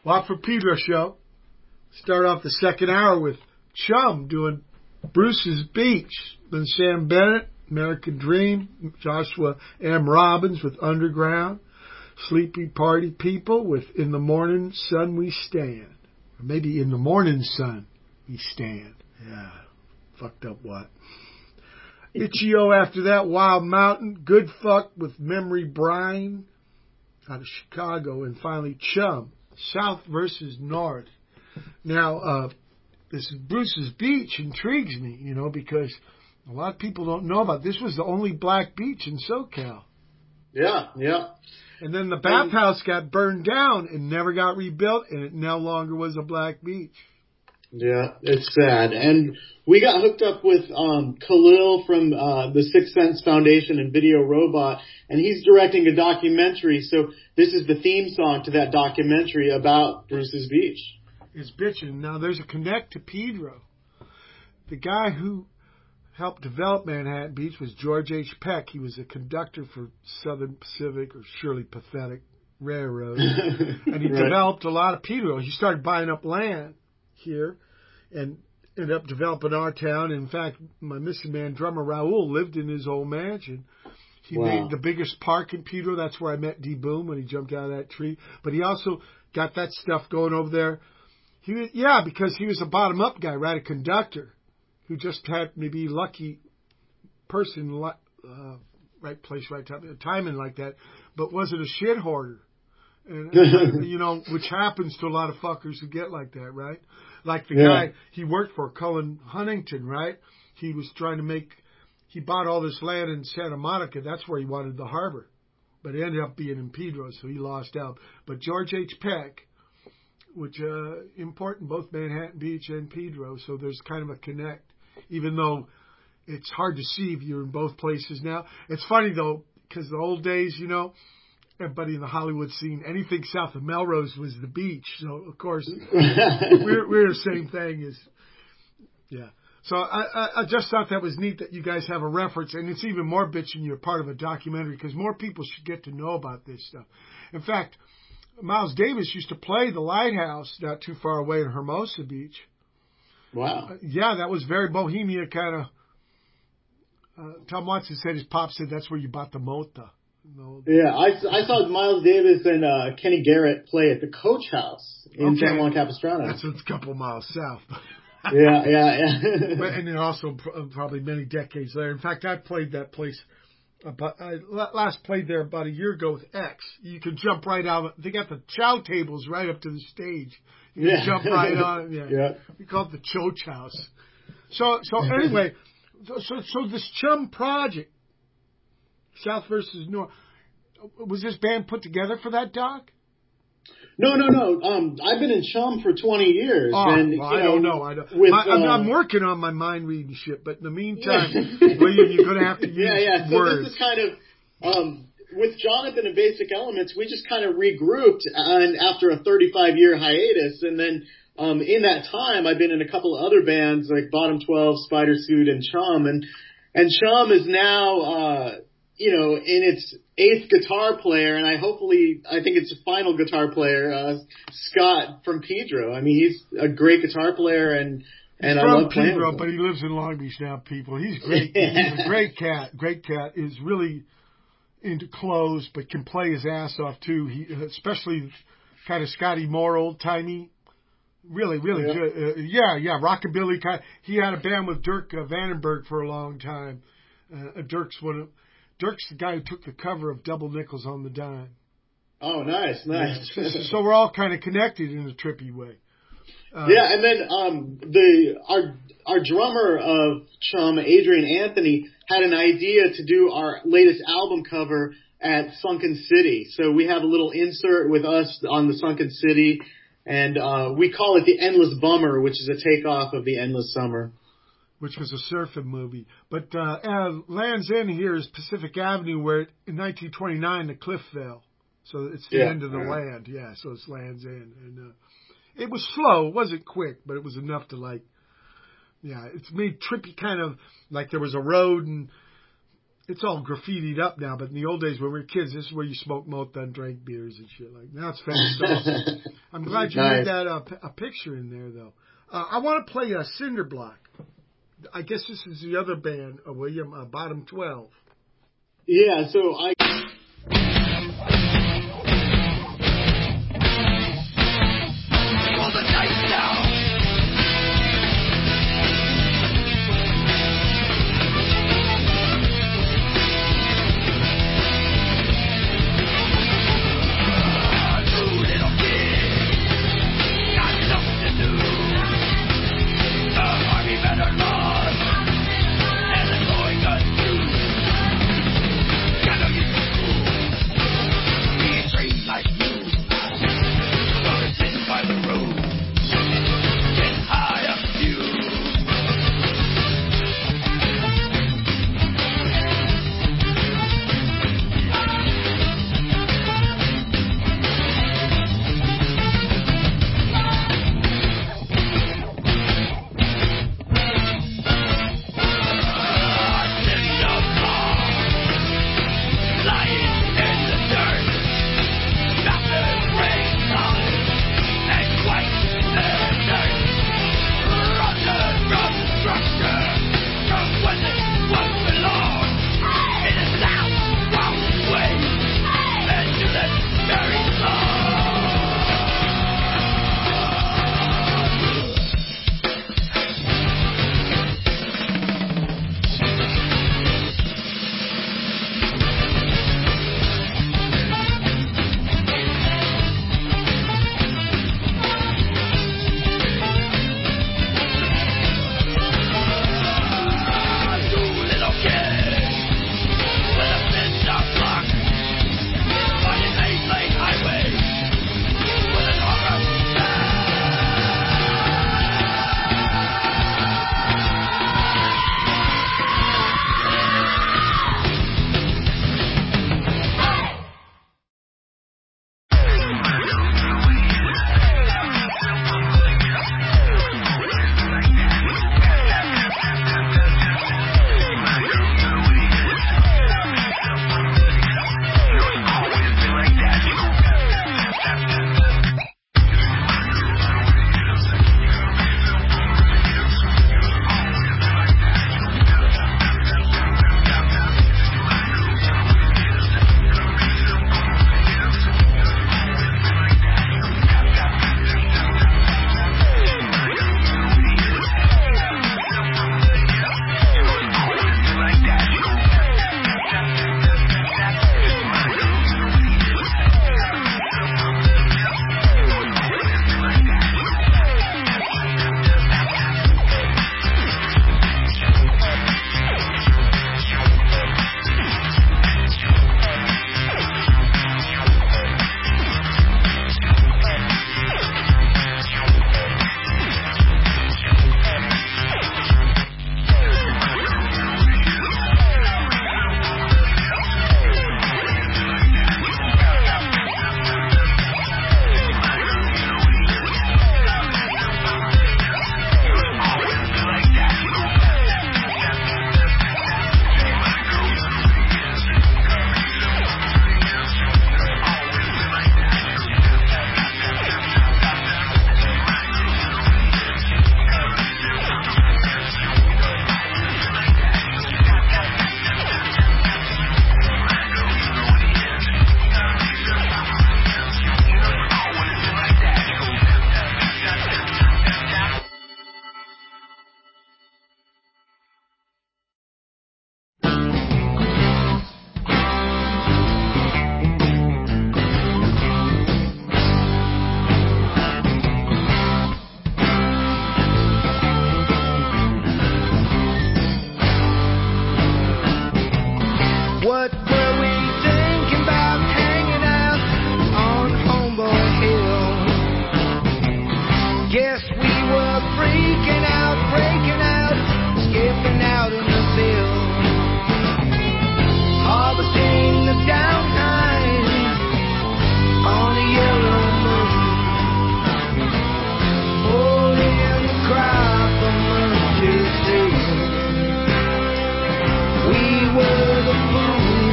A: Pop for Pedro show. Start off the second hour with Chum doing Bruce's Beach. Then Sam Bennett, American Dream. Joshua M. Robbins with Underground. Sleepy Party People with In the Morning Sun We Stand. Or maybe In the Morning Sun We Stand. Yeah. Fucked up what? Itch.io after that. Wild Mountain. Good Fuck with Memory Brine out of Chicago. And finally Chum. South versus North. Now, this is Bruce's Beach intrigues me, you know, because a lot of people don't know about it. This was the only black beach in SoCal.
C: Yeah, yeah.
A: And then the bathhouse got burned down and never got rebuilt, and it no longer was a black beach.
C: Yeah, it's sad. And we got hooked up with Khalil from the Sixth Sense Foundation and Video Robot, and he's directing a documentary. So this is the theme song to that documentary about Bruce's Beach.
A: It's bitching. Now, there's a connect to Pedro. The guy who helped develop Manhattan Beach was George H. Peck. He was a conductor for Southern Pacific, or Shirley Pathetic Railroad. And he developed a lot of Pedro. He started buying up land here and ended up developing our town. In fact, my Missing Man drummer Raul lived in his old mansion. He made the biggest park in Pedro. That's where I met D Boom when he jumped out of that tree. But he also got that stuff going over there. Because he was a bottom-up guy, right? A conductor who just had maybe lucky person, right place, right time, timing like that, but wasn't a shit hoarder. And you know, which happens to a lot of fuckers who get like that, right? Like the guy he worked for, Cullen Huntington, right? He was trying to he bought all this land in Santa Monica. That's where he wanted the harbor. But it ended up being in Pedro, so he lost out. But George H. Peck, which important both Manhattan Beach and Pedro, so there's kind of a connect, even though it's hard to see if you're in both places now. It's funny, though, because the old days, you know, everybody in the Hollywood scene, anything south of Melrose was the beach. So, of course, we're the same thing. So I just thought that was neat that you guys have a reference, and it's even more bitching you're part of a documentary, because more people should get to know about this stuff. In fact, Miles Davis used to play the Lighthouse not too far away in Hermosa Beach.
C: Wow.
A: That was very bohemia kind of. Tom Watson said his pop said that's where you bought the mota.
C: Yeah, I saw Miles Davis and Kenny Garrett play at the Coach House in San Juan Capistrano.
A: That's a couple miles south.
C: yeah.
A: And then also probably many decades later. In fact, I played that place. I last played there about a year ago with X. You can jump right out. They got the chow tables right up to the stage. You can jump right on. Yeah. We call it the Choach House. So anyway, so this Chum project, South versus North, was this band put together for that doc?
C: No. I've been in Chum for 20 years.
A: Oh,
C: and,
A: well, I don't know. I'm working on my mind reading shit, but in the meantime, William, you're going to have to use words.
C: This is kind of, with Jonathan and Basic Elements, we just kind of regrouped after a 35-year hiatus. And then in that time, I've been in a couple of other bands like Bottom 12, Spider Suit, and Chum. And Chum is now, in its 8th guitar player, and I think it's the final guitar player, Scott from Pedro. I mean, he's a great guitar player, and I love playing
A: Pedro,
C: with him.
A: but he lives in Long Beach now, people. He's great. He's a great cat. Great cat. Is really into clothes, but can play his ass off, too. He, especially kind of Scotty Moore, old-timey. Really good. Rockabilly kind. He had a band with Dirk Vandenberg for a long time. Dirk's the guy who took the cover of Double Nickels on the Dime.
C: Oh, nice.
A: So we're all kind of connected in a trippy way.
C: And then our drummer of Chum, Adrian Anthony, had an idea to do our latest album cover at Sunken City. So we have a little insert with us on the Sunken City, and we call it The Endless Bummer, which is a takeoff of The Endless Summer.
A: Which was a surfing movie. But Land's End here is Pacific Avenue, where in 1929 the cliff fell. So it's the end of the land. Yeah, so it's Land's End. And it was slow. It wasn't quick, but it was enough to it's made trippy, kind of like there was a road, and it's all graffitied up now. But in the old days when we were kids, this is where you smoked mota and drank beers and shit. Like now it's fenced off. I'm glad you made that a picture in there, though. I want to play Cinder Block. I guess this is the other band, William, Bottom 12.
C: Yeah, so I...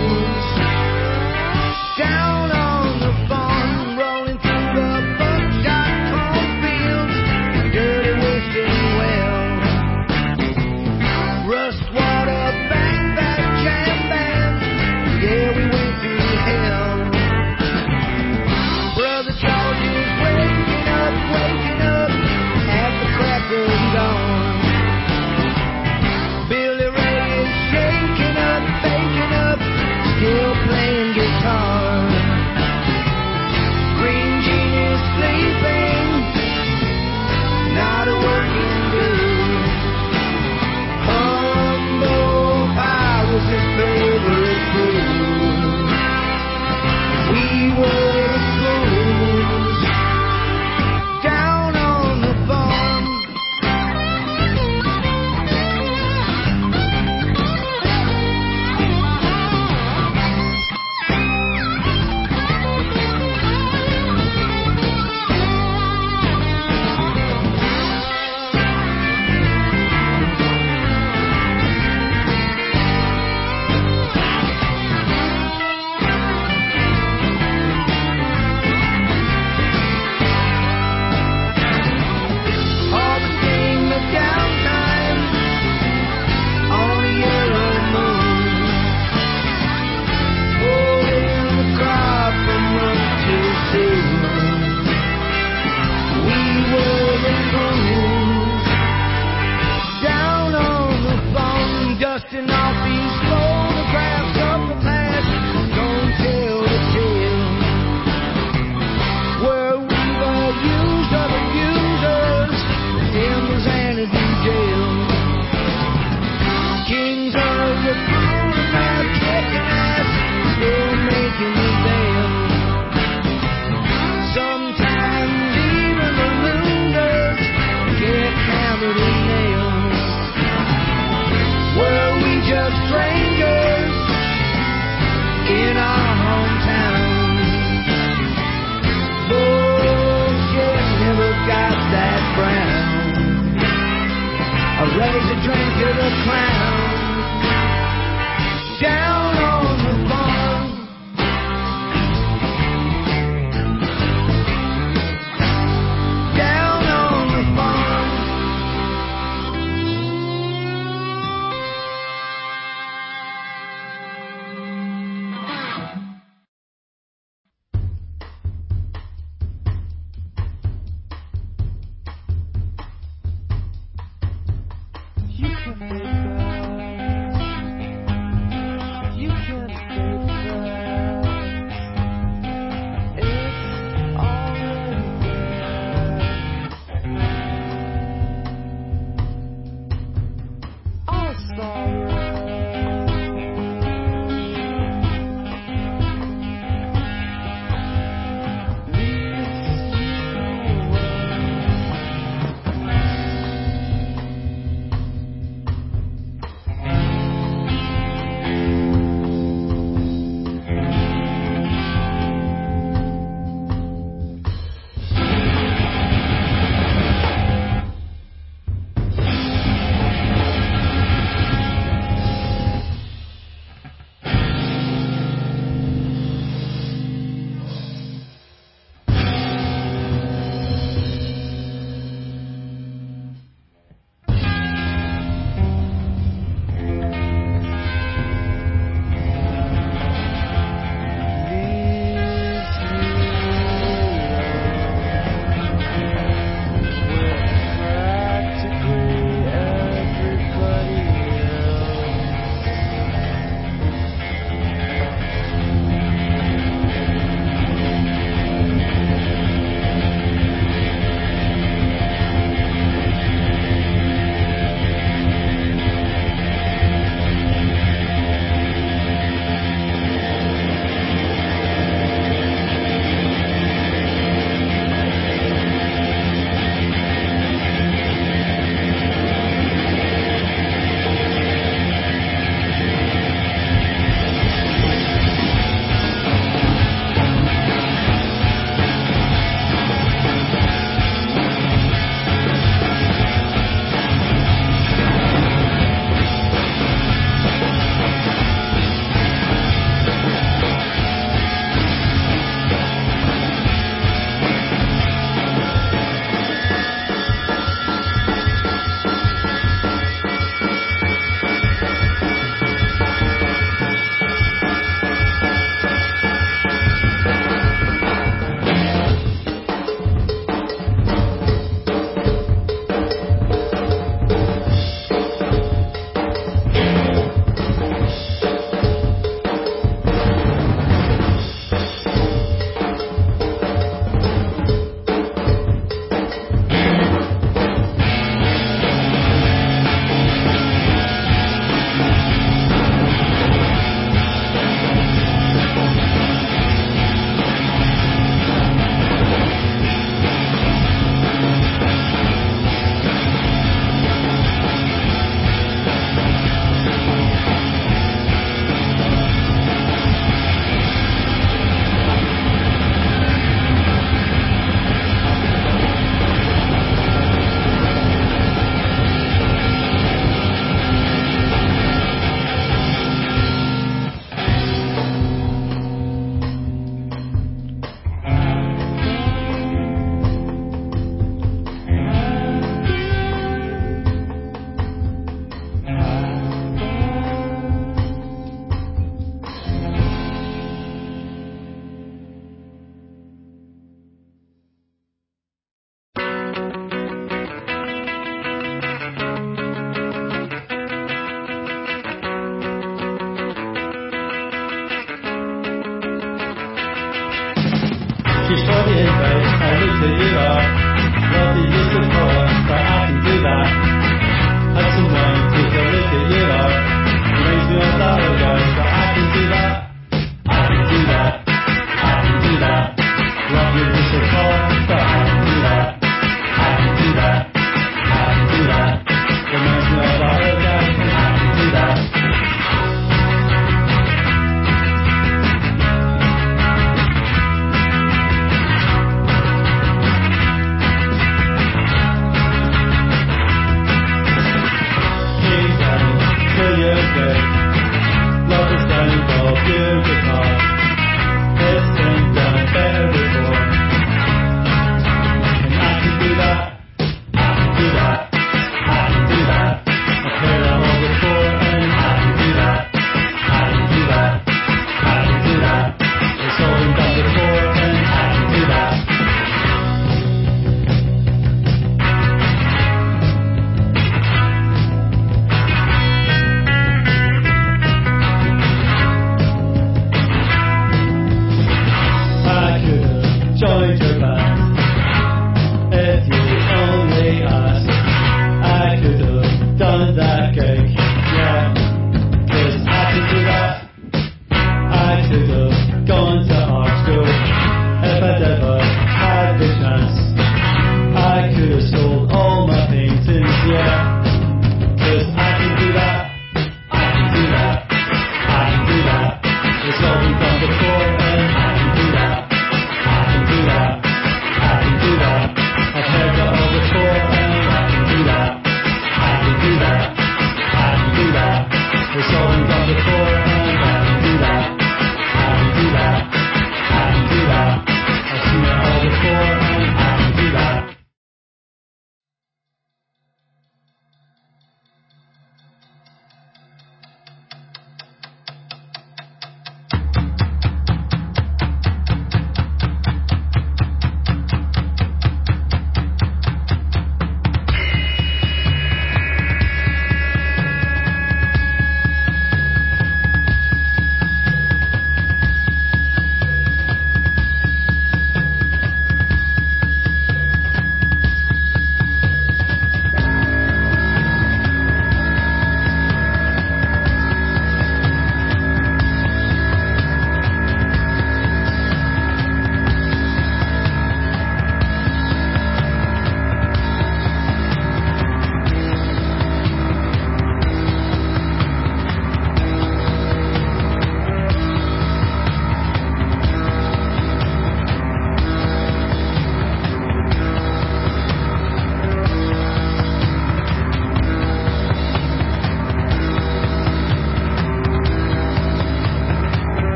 F: Down on the farm, rolling through the buckshot.
K: you saw the invite, I looked at you up. Love the use of color, but I can do that. Had some wine, take a look at you up. Reminds me of that old guy, but I can do that. I can do that. I can do that. Love your use of color, but I can do that. I can do that. I can do that. Reminds me of that old guy, I can do that. Love is done for your guitar. It's been done better before. And I can do that. I can do that. I can do that. I've heard it all before, and I can do that. I can do that. I can do that. It's all been done before, and I can do that. Joined your band. If you only asked, I could have done that gig, yeah. 'Cause I could do that. I could have gone to art school if I'd ever had the chance. I could have sold all my paintings, yeah. 'Cause I can do that. I can do that. I can do that. It's all been done before, and I can do that. I can do that. I can do that. I've heard that all before, and I can do that. I can do that. I can do that. It's all been done before, and I can do that. I can do that.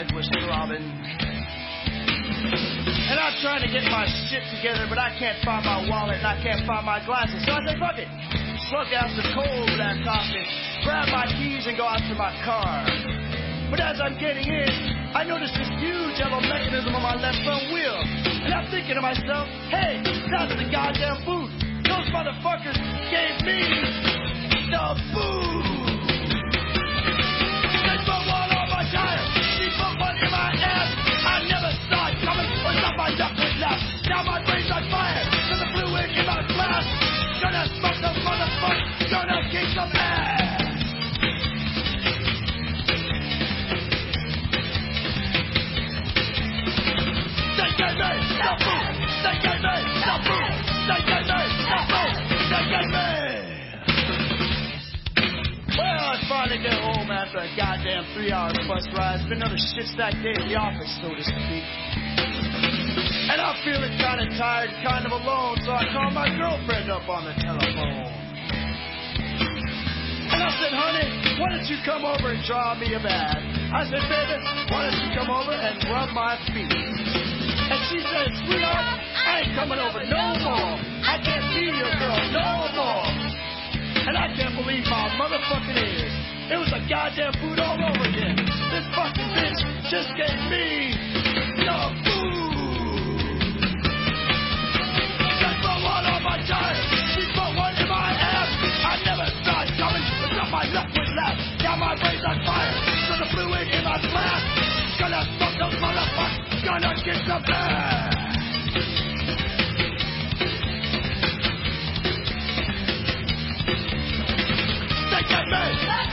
L: head was throbbing. And I'm trying to get my shit together, but I can't find my wallet and I can't find my glasses. So I say, fuck it. Slug out the coal over that coffee, grab my keys and go out to my car. But as I'm getting in, I notice this huge yellow mechanism on my left front wheel. And I'm thinking to myself, hey, that's the goddamn boot. Those motherfuckers gave me the boot. They put one on my tire. She put one in my ass. I never saw it coming. Or thought my duck was left. Now my brain's on fire. There's a fluid in my blast. Gonna smoke those motherfuckers. Gonna kick some ass. They gave me the boot. They gave me the boot. They gave me the boot. They gave me. Well, I finally get home after a goddamn 3-hour bus ride. It's been another shit-stacked day at the office, so to speak. And I'm feeling kind of tired, kind of alone, so I call my girlfriend up on the telephone. And I said, honey, why don't you come over and draw me a bath? I said, baby, why don't you come over and rub my feet? And she said, sweetheart, I ain't coming over no more. I can't be your girl no more. And I can't believe my motherfucking ears. It was a goddamn boot all over again. This fucking bitch just gave me the boot. She put one on my tire. She put one in my ass. I never saw it coming. But now my luck was left. Now my brain's on fire. So the fluid in my blast. Gonna fuck those motherfuckers. Gonna get some ass. They gave me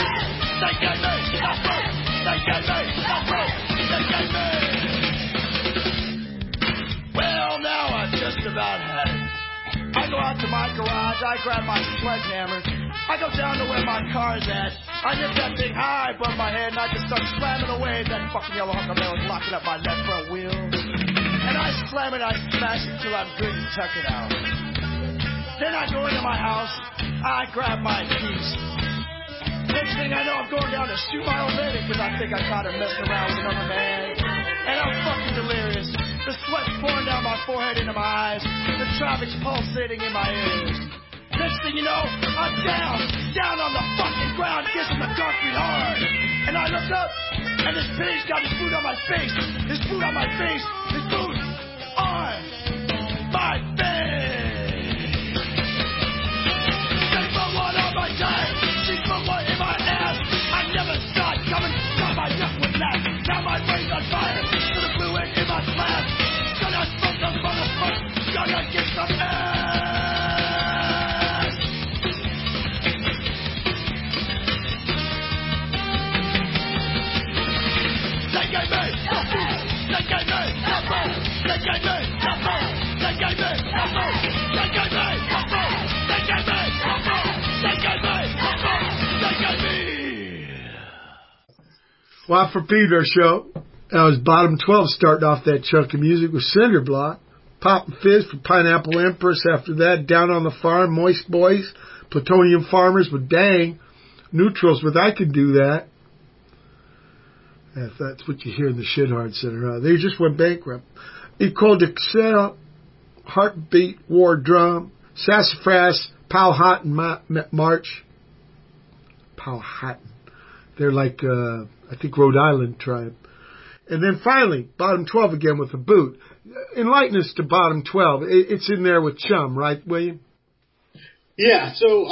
L: Well, now I've just about had it. I go out to my garage, I grab my sledgehammer, I go down to where my car's at, I lift that thing high above my head, and I just start slamming away at that fucking yellow hunk of was locking up my left front wheel. And I slam it, I smash it till I'm good and tuck it out. Then I go into my house, I grab my keys. Next thing I know, I'm going down to shoot my old lady because I think I caught her messing around with another man. And I'm fucking delirious. The sweat's pouring down my forehead into my eyes. The traffic's pulsating in my ears. Next thing you know, I'm down on the fucking ground, kissing the concrete hard. And I look up, and this pig's got his boot on my face. His boot on my face. His boot on my face. They put one on my tire. She put one in my ass. I never saw it coming. Now my duck was left. Now my brain's on fire. So the fluid in my blast. Gonna smoke those motherfuckers. Gonna get some ass. They gave me the boot. They gave me the boot. They gave me the boot. They gave me the boot. They gave me the boot. They gave me the boot. They gave me the boot. They gave me.
A: Well, for Peter show, that was Bottom 12 starting off that chunk of music with Cinder Block. Pop and Fizz for Pineapple Empress. After that, Down on the Farm, Moist Boys, Plutonium Farmers with Dang, Neutrals with I Can Do That. If that's what you hear in the Shit Hard Center. They just went bankrupt. Ecole d'Excel, Heartbeat, War Drum, Sassafras, Powhatan March. Powhatan. They're like, I think, Rhode Island tribe. And then finally, Bottom 12 again with a boot. Enlighten us to Bottom 12. It's in there with Chum, right, William?
C: Yeah, so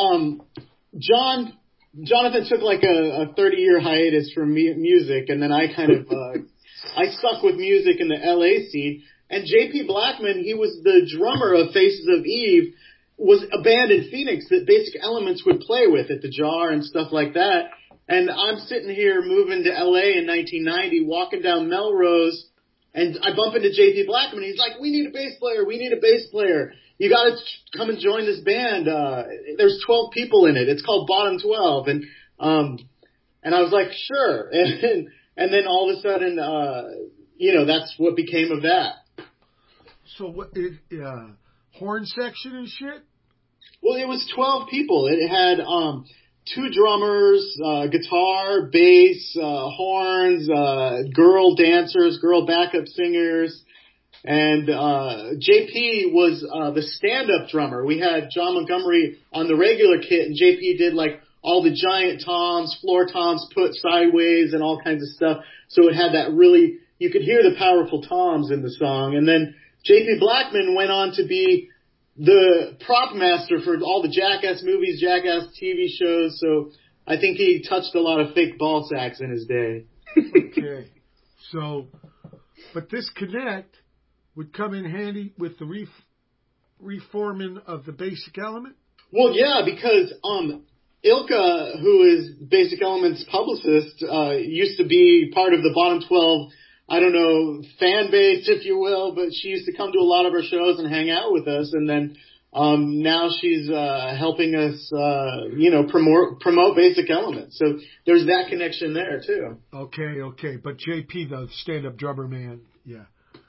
C: Jonathan took like a 30-year hiatus from music, and then I kind of I stuck with music in the LA scene. And J.P. Blackman, he was the drummer of Faces of Eve, was a band in Phoenix that Basic Elements would play with at the Jar and stuff like that. And I'm sitting here moving to LA in 1990, walking down Melrose, and I bump into J.P. Blackman. He's like, we need a bass player. We need a bass player. You got to come and join this band. There's 12 people in it. It's called Bottom 12. And I was like, sure. And then all of a sudden, that's what became of that.
A: So what, horn section and shit?
C: Well, it was 12 people. It had, 2 drummers, guitar, bass, horns, girl dancers, girl backup singers. And JP was the stand-up drummer. We had John Montgomery on the regular kit, and JP did like all the giant toms, floor toms put sideways and all kinds of stuff. So it had that really, you could hear the powerful toms in the song. And then JP Blackman went on to be the prop master for all the Jackass movies, Jackass TV shows. So I think he touched a lot of fake ball sacks in his day.
A: Okay. So, but this Connect would come in handy with the reforming of the Basic Element?
C: Well, yeah, because Ilka, who is Basic Element's publicist, used to be part of the Bottom 12, I don't know, fan base, if you will, but she used to come to a lot of our shows and hang out with us, and then now she's helping us, promote Basic Element. So there's that connection there, too.
A: Okay. But JP, the stand-up drummer man, yeah.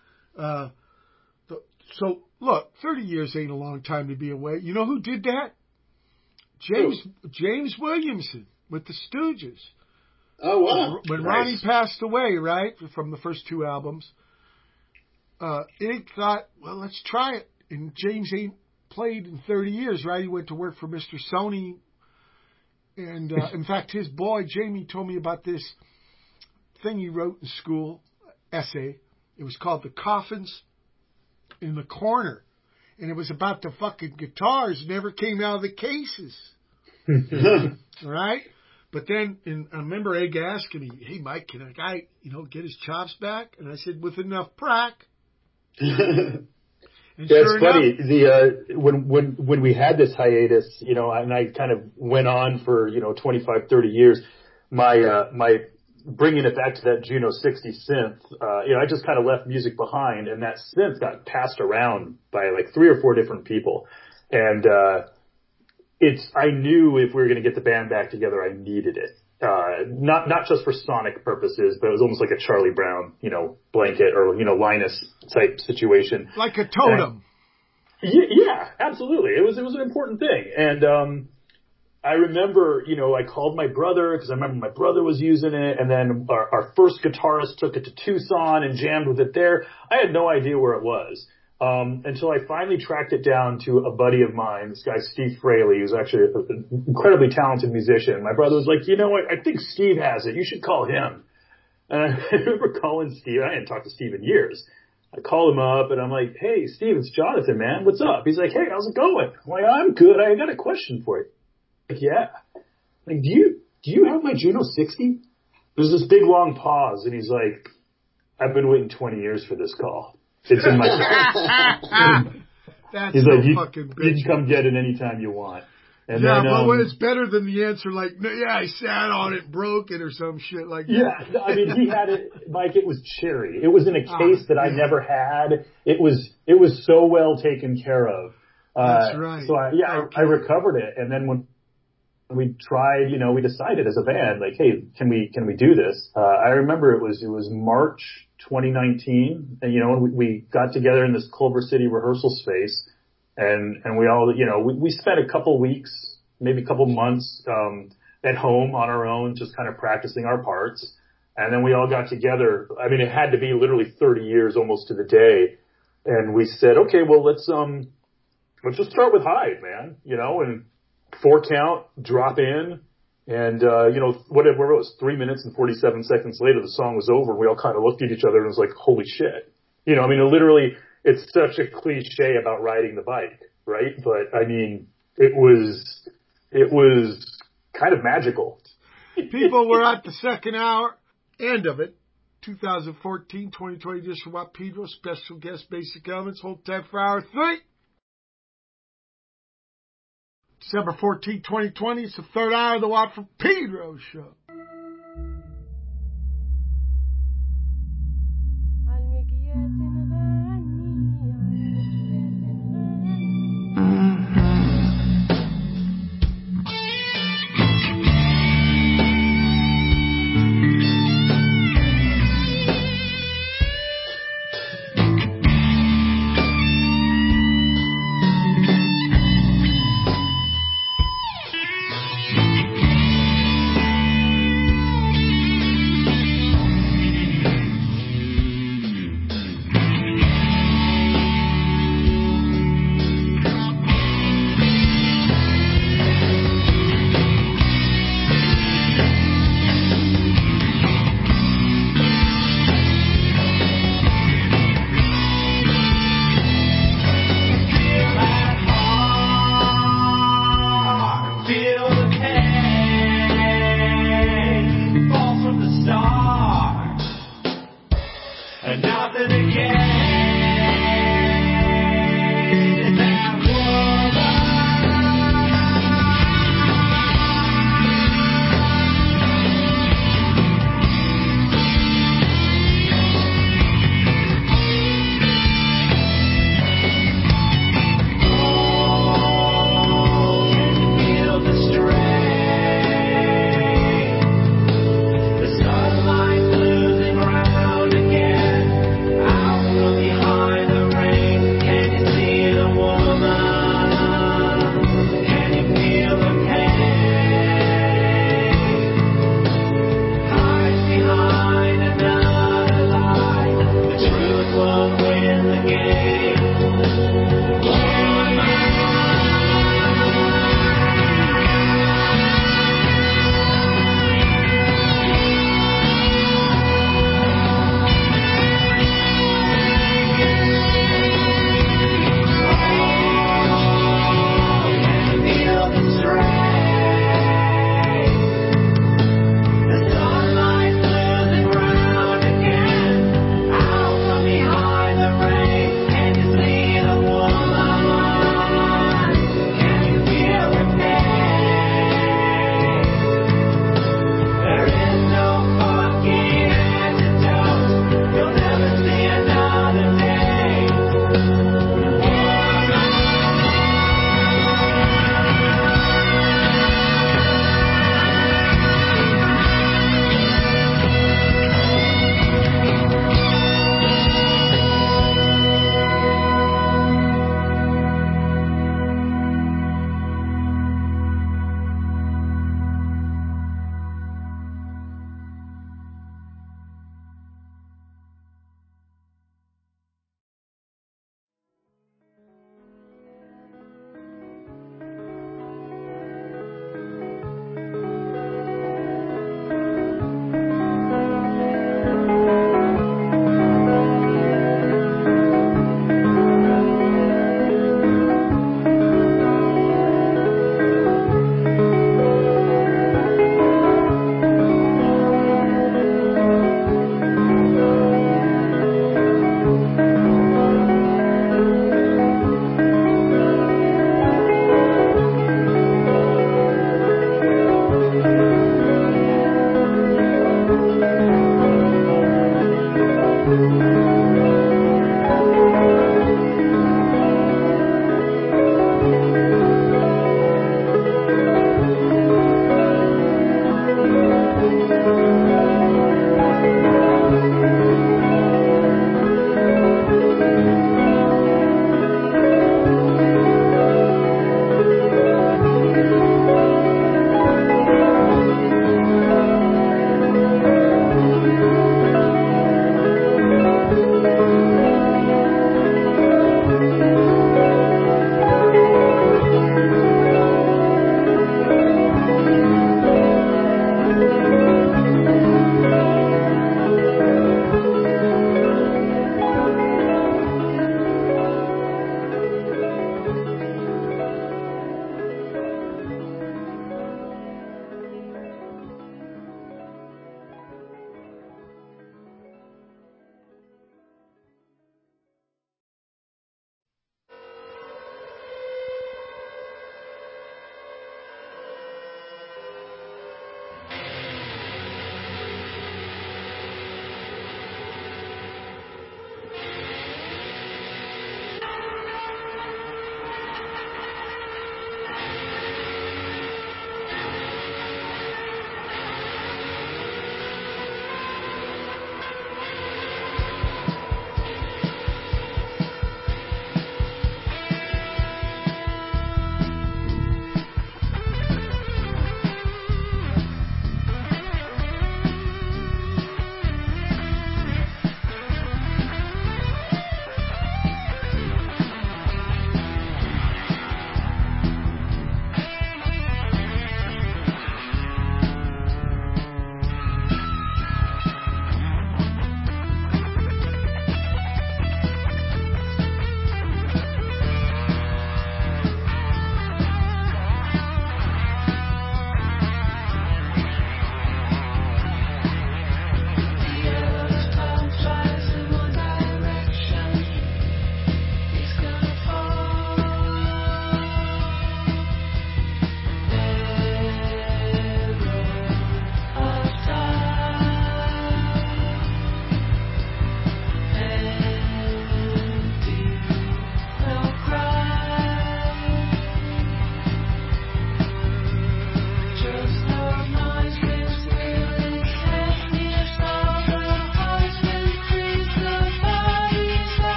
A: So, look, 30 years ain't a long time to be away. You know who did that? James Williamson with the Stooges.
C: Oh, wow.
A: When Ronnie passed away, right, from the first 2 albums, Ig thought, well, let's try it. And James ain't played in 30 years, right? He went to work for Mr. Sony. And, in fact, his boy, Jamie, told me about this thing he wrote in school, essay. It was called The Coffins in the Corner. And it was about the fucking guitars never came out of the cases. Right? But then, I remember Egg asking me, hey, Mike, can a guy, get his chops back? And I said, with enough prac.
B: That's sure funny. When we had this hiatus, and I kind of went on for, 25, 30 years, my bringing it back to that Juno 60 synth, I just kind of left music behind, and that synth got passed around by like 3 or 4 different people. And, I knew if we were going to get the band back together, I needed it. Not just for sonic purposes, but it was almost like a Charlie Brown, blanket or, Linus type situation.
A: Like a totem.
B: Yeah, absolutely. It was an important thing. And, I remember, I called my brother because I remember my brother was using it, and then our first guitarist took it to Tucson and jammed with it there. I had no idea where it was until I finally tracked it down to a buddy of mine, this guy Steve Fraley, who's actually an incredibly talented musician. My brother was like, you know what, I think Steve has it. You should call him. And I remember calling Steve. I hadn't talked to Steve in years. I called him up, and I'm like, hey, Steve, it's Jonathan, man. What's up? He's like, hey, how's it going? I'm like, I'm good. I got a question for you. Like, yeah. Like, do you have my Juno 60? There's this big long pause, and he's like, I've been waiting 20 years for this call. It's in my
A: That's
B: he's
A: so
B: like,
A: fucking bitch.
B: You can come get it anytime you want. And
A: yeah,
B: then,
A: but it's better than the answer like, yeah, I sat on it, broke it, or some shit like that.
B: Yeah, I mean, he had it, Mike, it was cherry. It was in a case that I never had. It was so well taken care of.
A: That's right.
B: So I recovered it, and then when we tried, we decided as a band, like, hey, can we do this? I remember it was March 2019, and we got together in this Culver City rehearsal space, and we all, we spent a couple weeks, maybe a couple months, at home on our own, just kind of practicing our parts. And then we all got together. I mean, it had to be literally 30 years almost to the day. And we said, okay, well, let's just start with Hyde, man, and 4 count, drop in, and, whatever it was, 3 minutes and 47 seconds later, the song was over, and we all kind of looked at each other and it was like, holy shit. I mean, it's such a cliche about riding the bike, right? But, I mean, it was kind of magical.
A: People, we're at the second hour, end of it. 2014-2020 edition of Watt Pedro, special guest Basic Elements, hold tight for hour 3. December 14, 2020, it's the third hour of the Watt from Pedro show.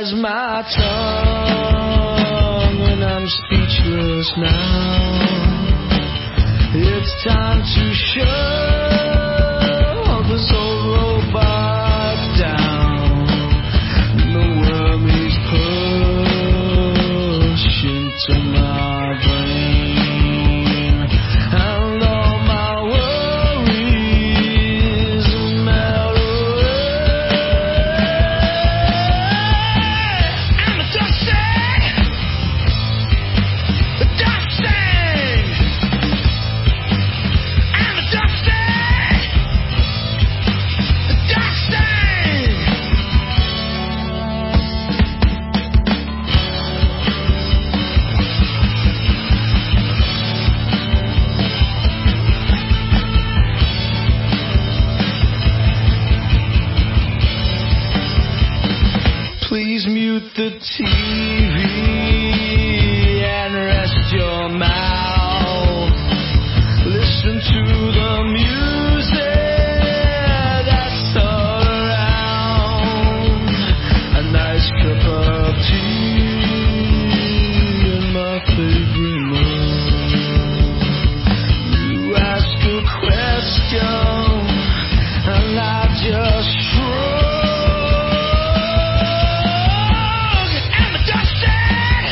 F: ties my tongue and I'm speechless now. It's time to shut this old robot down. The worm is pushed into my brain, and all my worries melt away. And the dusting, the dusting, and the dusting, the dusting. Please mute the TV and rest your mouth. Listen to the music that's all around. A nice cup of tea and my favorite mug. You ask a question and I just shrug. And the dusting,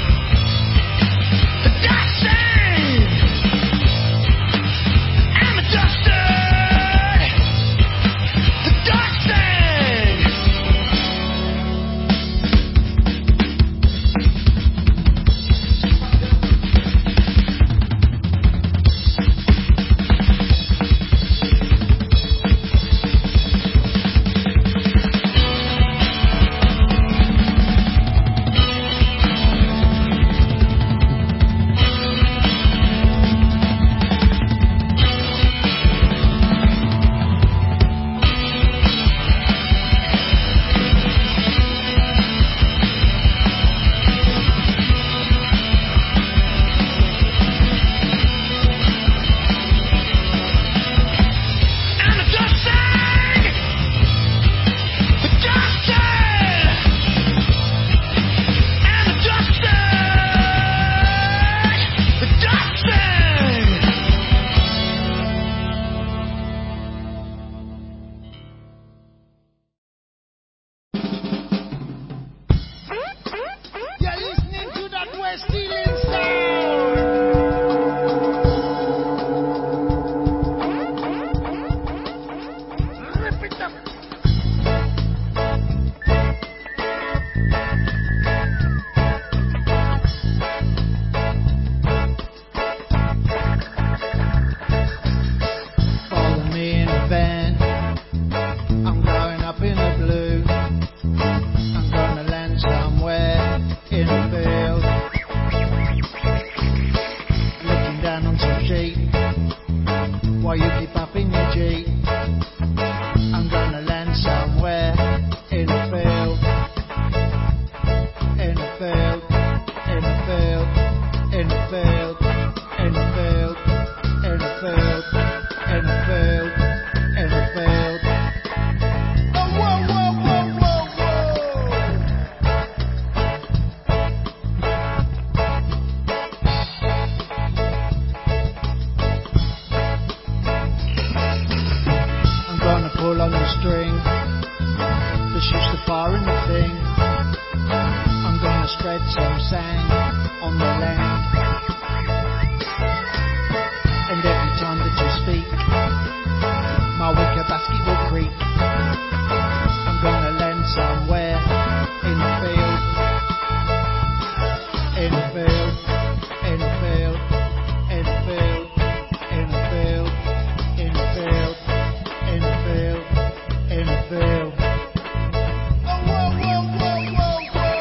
F: the dusting, and the dusting, the dusting. You're listening to that West Ealing sound. Rip it up. Follow me in a van. I'm going up in the blue. I'm gonna land somewhere in a field, looking down on some sheep while you keep up in your Jeep. I'm gonna land somewhere in a field, in a field, in a field, in a field, in a field, in a field, in a field, in a field. Oh, whoa, whoa, whoa, whoa, whoa. I'm gonna pull on the string that shoots the fire in the thing. I'm gonna spread some sand on the land. And every time that you speak, my wicker basket will creak. I'm gonna land somewhere in a field, in a field, in a field, in a field, in a field, in a field, in a field, in a field. Oh, whoa, whoa, whoa, whoa,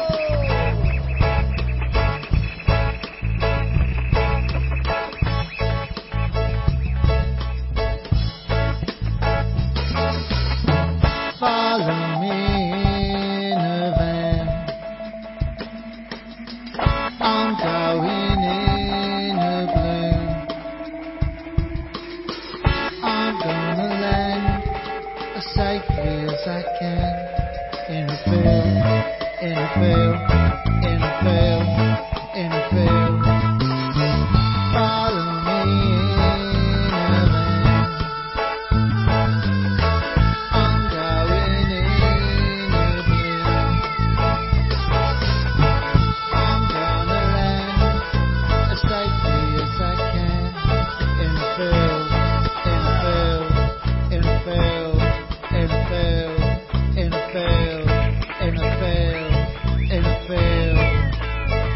F: follow me in a van. I'm going in a balloon. I'm gonna land as safely as I can in a field, in a field, in a field, in a field. Follow me in a van. I'm going in a blue. I'm gonna land as safely as I can in a field, in a field, in a field, in a field, in a field, in a field, in a field.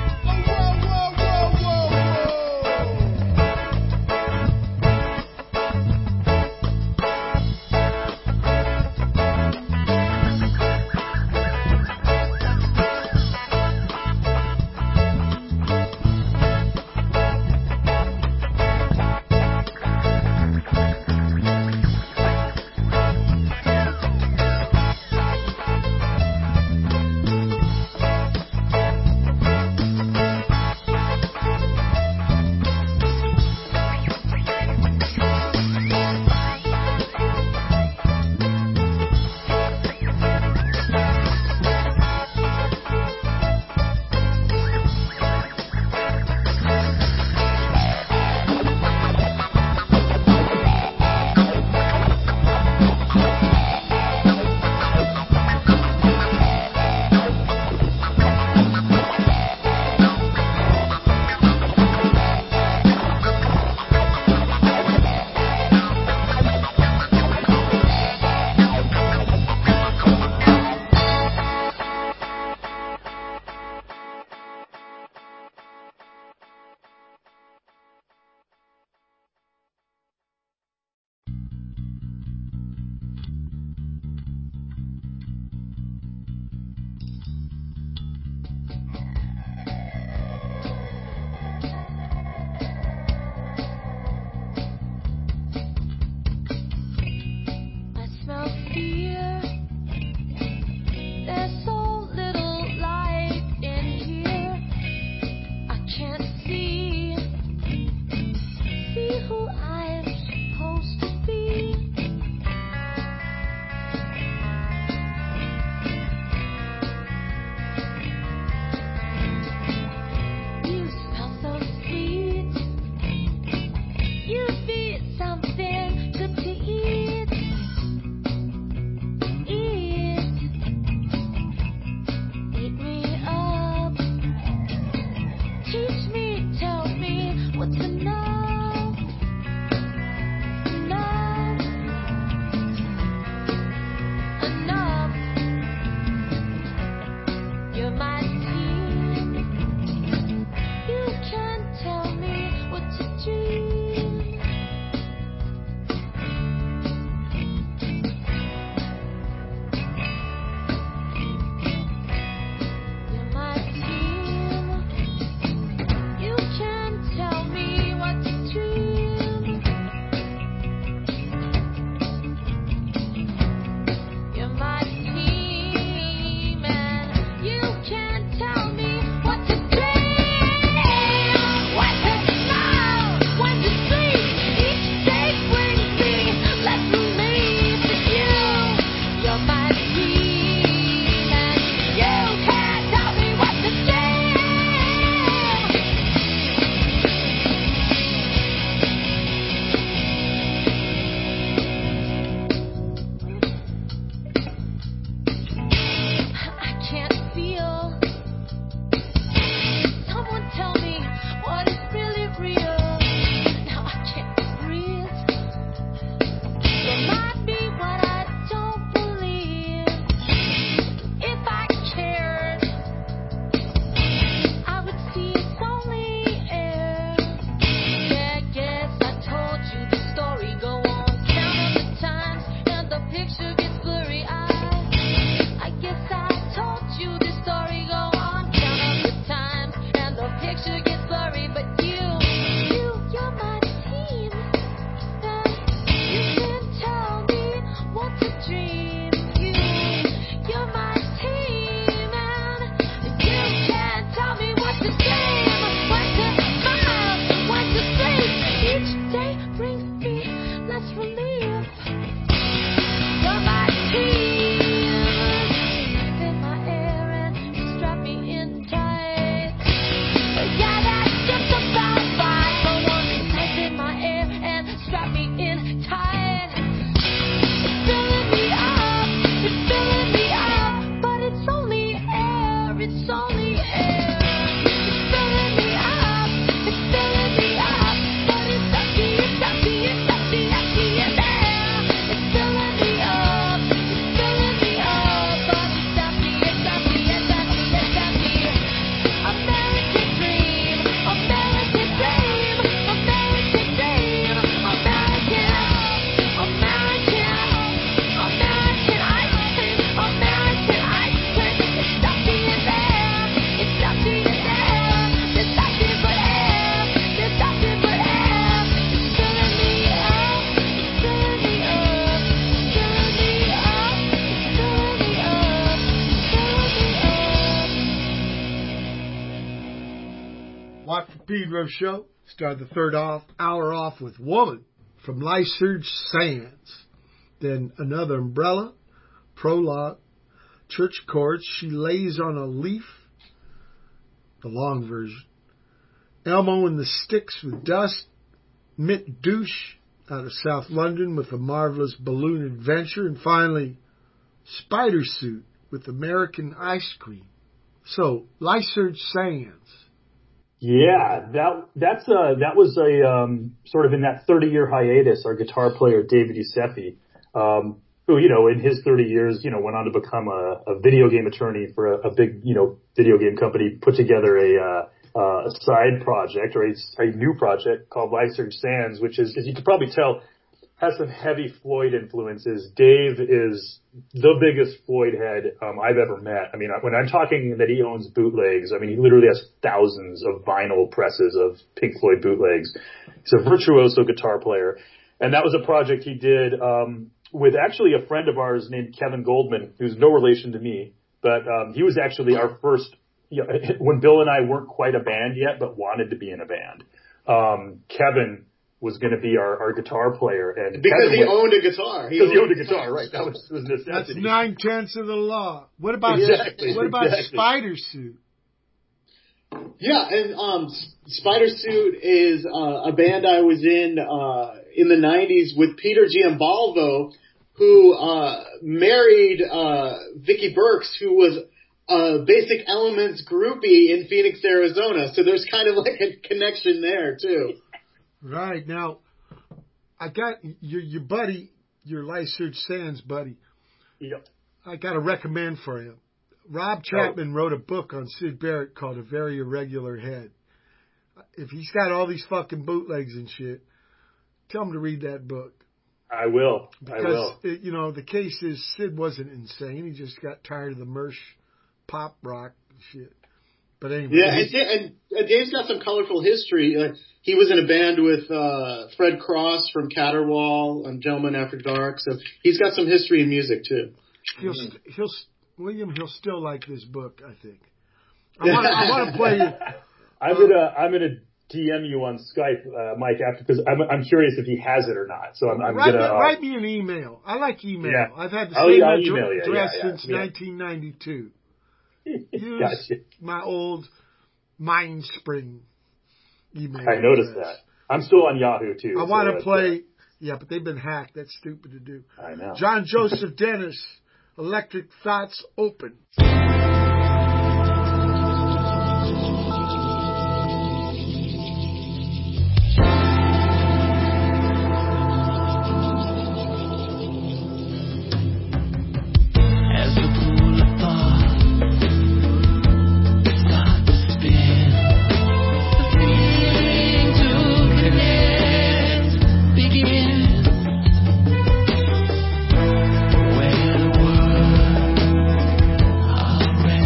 A: Pedro Show. Started the third hour off with Woman from Lyserge Sands. Then Another Umbrella, Prologue, Church Chords, She Lays on a Leaf, the long version. Elmo and the Sticks with Dust, Mitt Douche out of South London with A Marvelous Balloon Adventure, and finally Spider Suit with American Ice Cream. So, Lyserge Sands.
B: Yeah, that was a sort of in that 30-year hiatus. Our guitar player David Yusefi, who in his 30 years went on to become a video game attorney for a big video game company, put together a side project or a new project called Lyserge Sands, which is, as you can probably tell, has some heavy Floyd influences. Dave is the biggest Floyd head I've ever met. I mean, when I'm talking that he owns bootlegs, I mean, he literally has thousands of vinyl presses of Pink Floyd bootlegs. He's a virtuoso guitar player. And that was a project he did with actually a friend of ours named Kevin Goldman, who's no relation to me. But he was actually our first, when Bill and I weren't quite a band yet, but wanted to be in a band. Kevin was going to be our guitar player, and
C: because he owned a guitar.
B: Because he owned a guitar, right? That was necessity.
A: That's 9/10 of the law. What about Spider Suit?
C: Yeah, and Spider Suit is a band I was in the 90s with Peter Giambalvo, who married Vicki Burks, who was a Basic Elements groupie in Phoenix, Arizona. So there's kind of like a connection there too.
A: Right. Now, I got your buddy, your Lyserge Sands buddy.
B: Yep.
A: I got to recommend for him. Rob Chapman wrote a book on Syd Barrett called A Very Irregular Head. If he's got all these fucking bootlegs and shit, tell him to read that book.
B: I will.
A: Because, the case is Syd wasn't insane. He just got tired of the Mersh pop rock shit. But anyway.
C: Yeah, and Dave's got some colorful history. He was in a band with Fred Cross from Caterwaul and Gentlemen After Dark. So he's got some history in music too.
A: He'll still like this book, I think. I want to play.
B: I'm gonna DM you on Skype, Mike, after, because I'm curious if he has it or not. So I'm
A: write me an email. I like email. Yeah. I've had the same address since 1992. Use
B: gotcha.
A: my old Mindspring email.
B: I noticed that. I'm still on Yahoo too.
A: I want to play. Yeah, but they've been hacked. That's stupid to do.
B: I know.
A: John Joseph Dennis, Electric Thoughts Open.
H: Where the world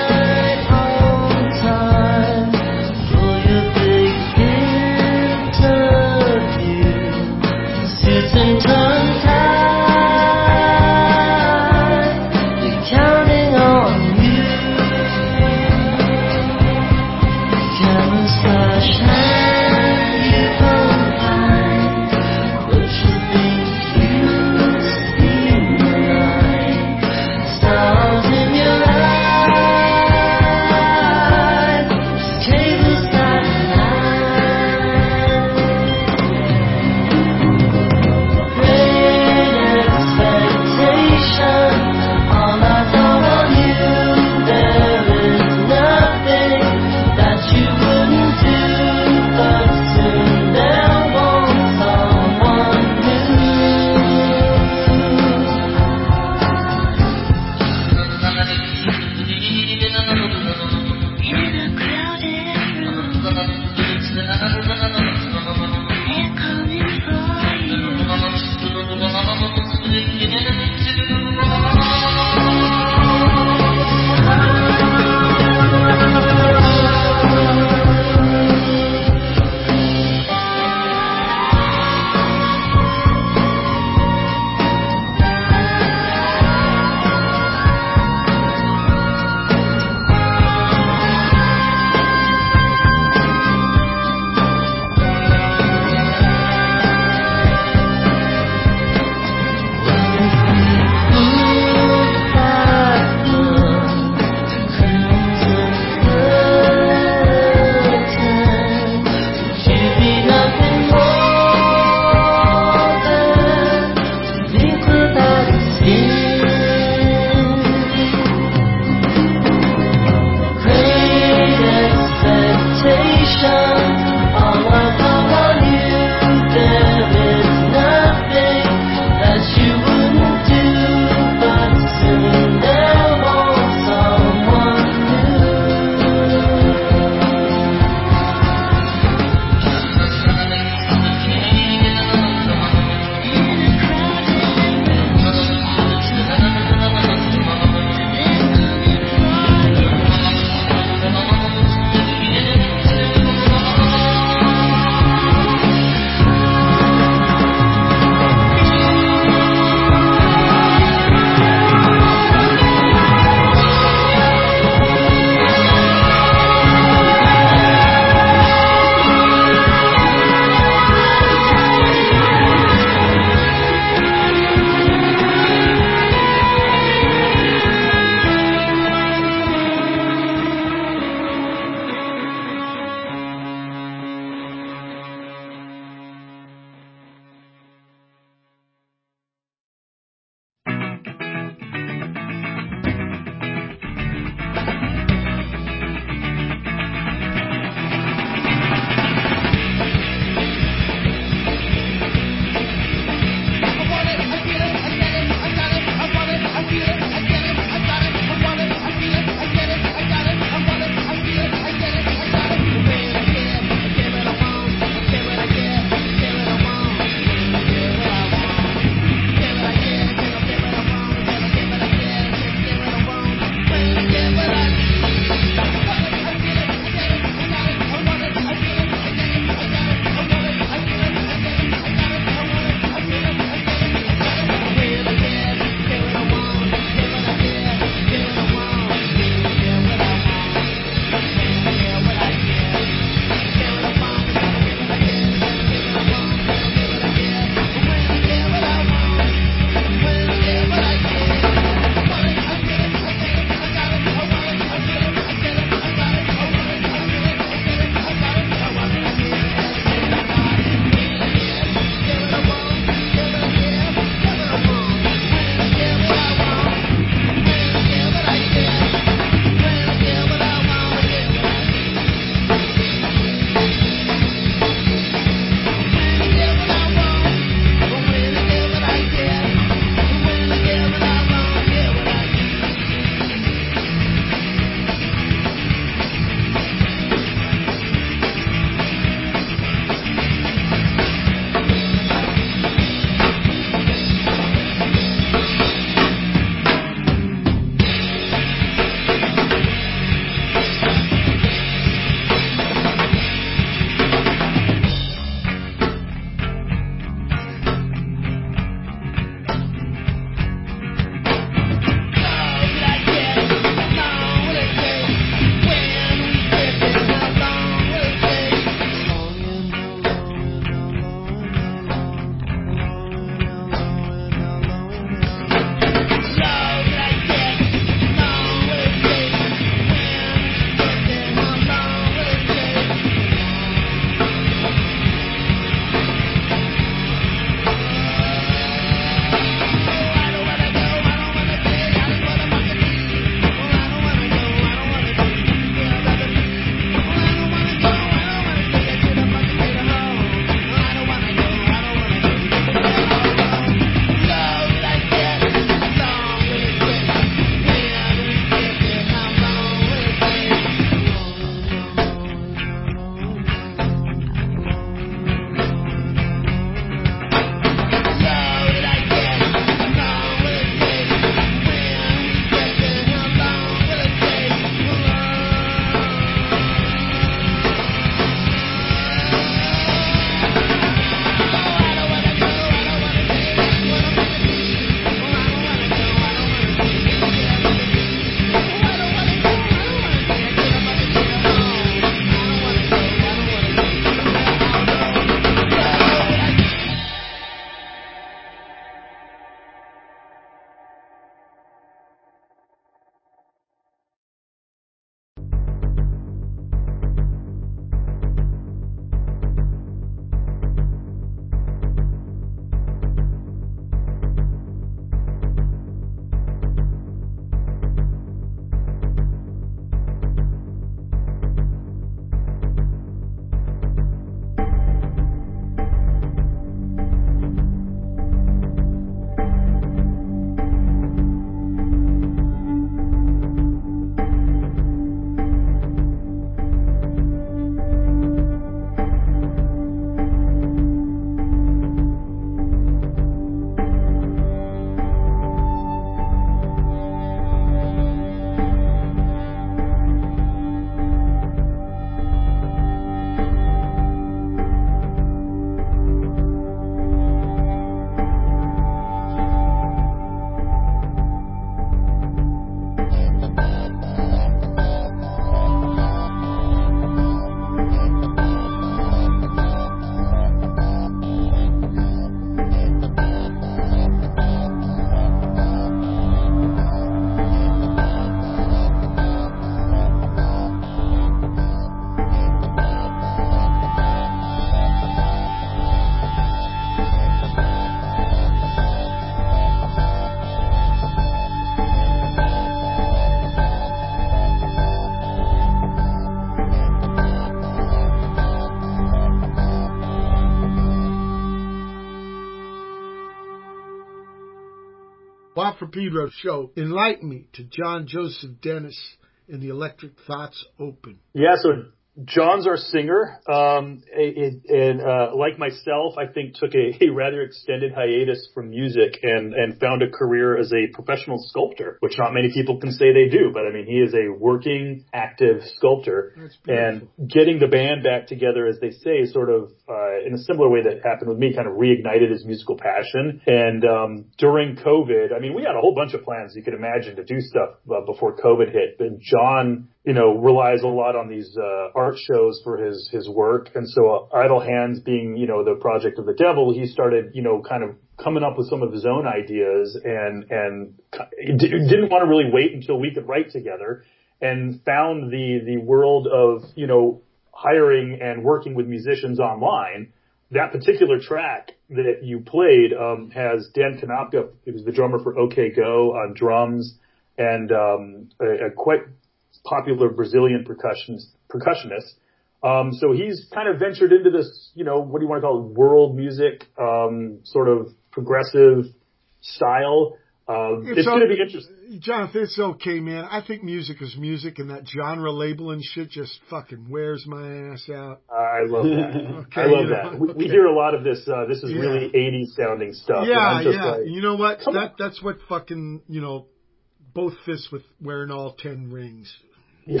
A: Watt from Pedro show. Enlighten me to John Joseph Dennis and the Electric Thoughts Open.
B: Yeah, so John's our singer, and like myself, I think took a rather extended hiatus from music and found a career as a professional sculptor, which not many people can say they do, but I mean, he is a working, active sculptor. And getting the band back together, as they say, sort of, in a similar way that happened with me, kind of reignited his musical passion. And, during COVID, I mean, we had a whole bunch of plans you could imagine to do stuff before COVID hit, but John, relies a lot on these, art shows for his work. And so Idle Hands being, the project of the devil, he started, kind of coming up with some of his own ideas and didn't want to really wait until we could write together, and found the world of, hiring and working with musicians online. That particular track that you played, has Dan Kanapka, who's the drummer for OK Go, on drums, and, a quite popular Brazilian percussionist. So he's kind of ventured into this, what do you want to call it, world music, sort of progressive style. It's going to be interesting.
A: Jonathan, it's okay, man. I think music is music, and that genre labeling shit just fucking wears my ass out.
B: I love that.
A: Okay,
B: I love that. We hear a lot of this. This is really 80s sounding stuff.
A: Yeah, Like, you know what? That's what fucking, both fists with wearing all 10 rings.
B: Yeah.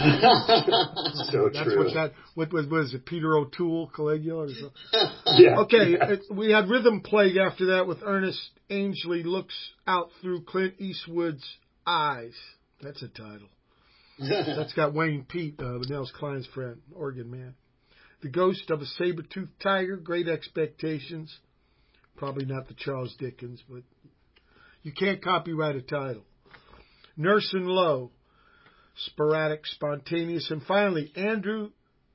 B: So
A: that's
B: true.
A: What was it, Peter O'Toole, Caligula or something?
B: Yeah.
A: Okay, we had Rhythm Plague after that with Ernest Angley Looks Out Through Clint Eastwood's Eyes. That's a title. That's got Wayne Pete, Nels Klein's friend, organ man. The Ghost of a Saber-Toothed Tiger, Great Expectations. Probably not the Charles Dickens, but you can't copyright a title. Nurse and Low. Sporadic, Spontaneous, and finally, Andrew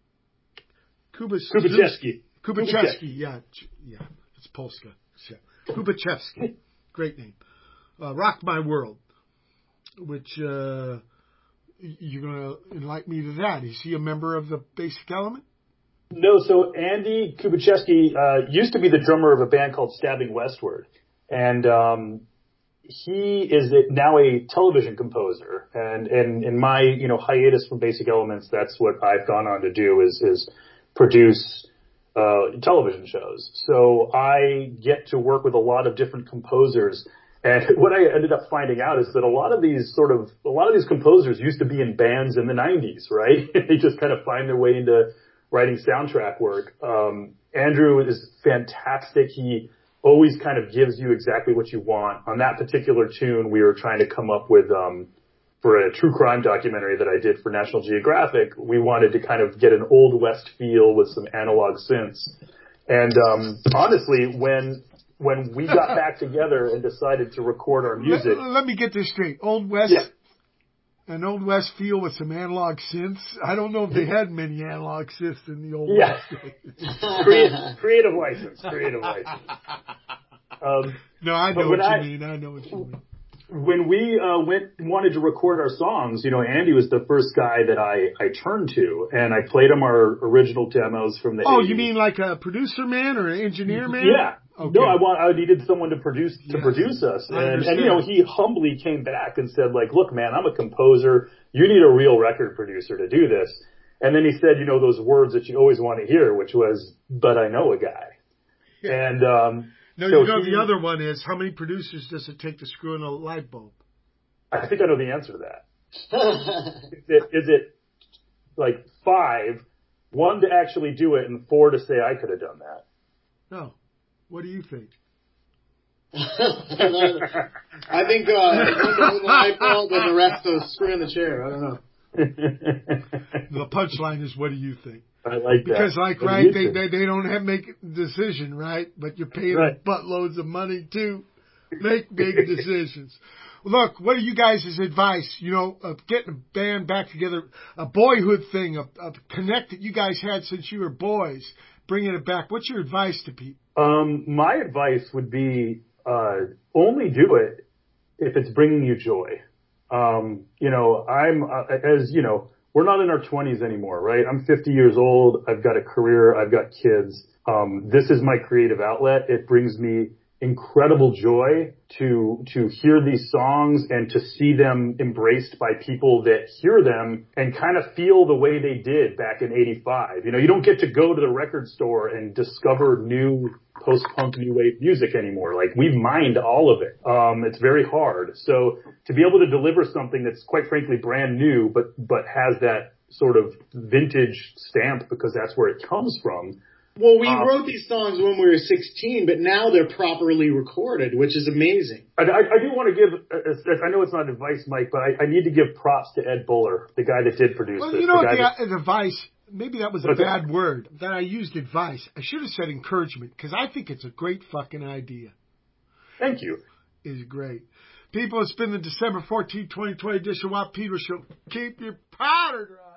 A: Kubachevsky. Yeah, it's Polska. Kubachevsky, great name. Rock My World, which you're going to enlighten me to that. Is he a member of the Basic Element?
B: No, so Andy Kubachevsky used to be the drummer of a band called Stabbing Westward, and he is now a television composer, and in my hiatus from Basic Elements, that's what I've gone on to do is produce television shows. So I get to work with a lot of different composers, and what I ended up finding out is that a lot of these composers used to be in bands in the 90s, right? They just kind of find their way into writing soundtrack work. Andrew is fantastic. He always kind of gives you exactly what you want. On that particular tune, we were trying to come up with, for a true crime documentary that I did for National Geographic, we wanted to kind of get an Old West feel with some analog synths. And, honestly, when we got back together and decided to record our music.
A: Let me get this straight. Old West, an Old West feel with some analog synths. I don't know if they had many analog synths in the Old West.
B: Creative license.
A: No, I know what you mean.
B: When we wanted to record our songs, Andy was the first guy that I turned to, and I played him our original demos from the 80s.
A: Oh, you mean like a producer man or an engineer man?
B: Yeah.
A: Okay.
B: No, I needed someone to produce us. And he humbly came back and said, like, look, man, I'm a composer. You need a real record producer to do this. And then he said, those words that you always want to hear, which was, but I know a guy. Yeah. And,
A: the other one is, how many producers does it take to screw in a light bulb?
B: I think I know the answer to that. Is it like 5, 1 to actually do it, and 4 to say I could have done that?
A: No. What do you think?
C: I think one to hold the light bulb and the rest to screw in the chair. I don't know.
A: The punchline is, what do you think?
B: I like that.
A: Because, they don't have to make a decision, right? But you're paying them buttloads of money to make big decisions. Look, what are you guys' advice, of getting a band back together, a boyhood thing, a connect that you guys had since you were boys, bringing it back? What's your advice to people?
B: My advice would be, only do it if it's bringing you joy. We're not in our 20s anymore, right? I'm 50 years old. I've got a career. I've got kids. This is my creative outlet. It brings me incredible joy to hear these songs and to see them embraced by people that hear them and kind of feel the way they did back in 85. You know, you don't get to go to the record store and discover new post-punk new wave music anymore. Like, we've mined all of it. It's very hard. So to be able to deliver something that's quite frankly brand new, but has that sort of vintage stamp because that's where it comes from.
C: Well, we wrote these songs when we were 16, but now they're properly recorded, which is amazing.
B: I do want to give, I know it's not advice, Mike, but I need to give props to Ed Buller, the guy that did produce this.
A: Well, you know what, the advice, maybe that was a bad word, that I used advice. I should have said encouragement, because I think it's a great fucking idea.
B: Thank you.
A: It's great. People, it's been the December 14, 2020 edition of Watt Peters Show. Keep your powder dry.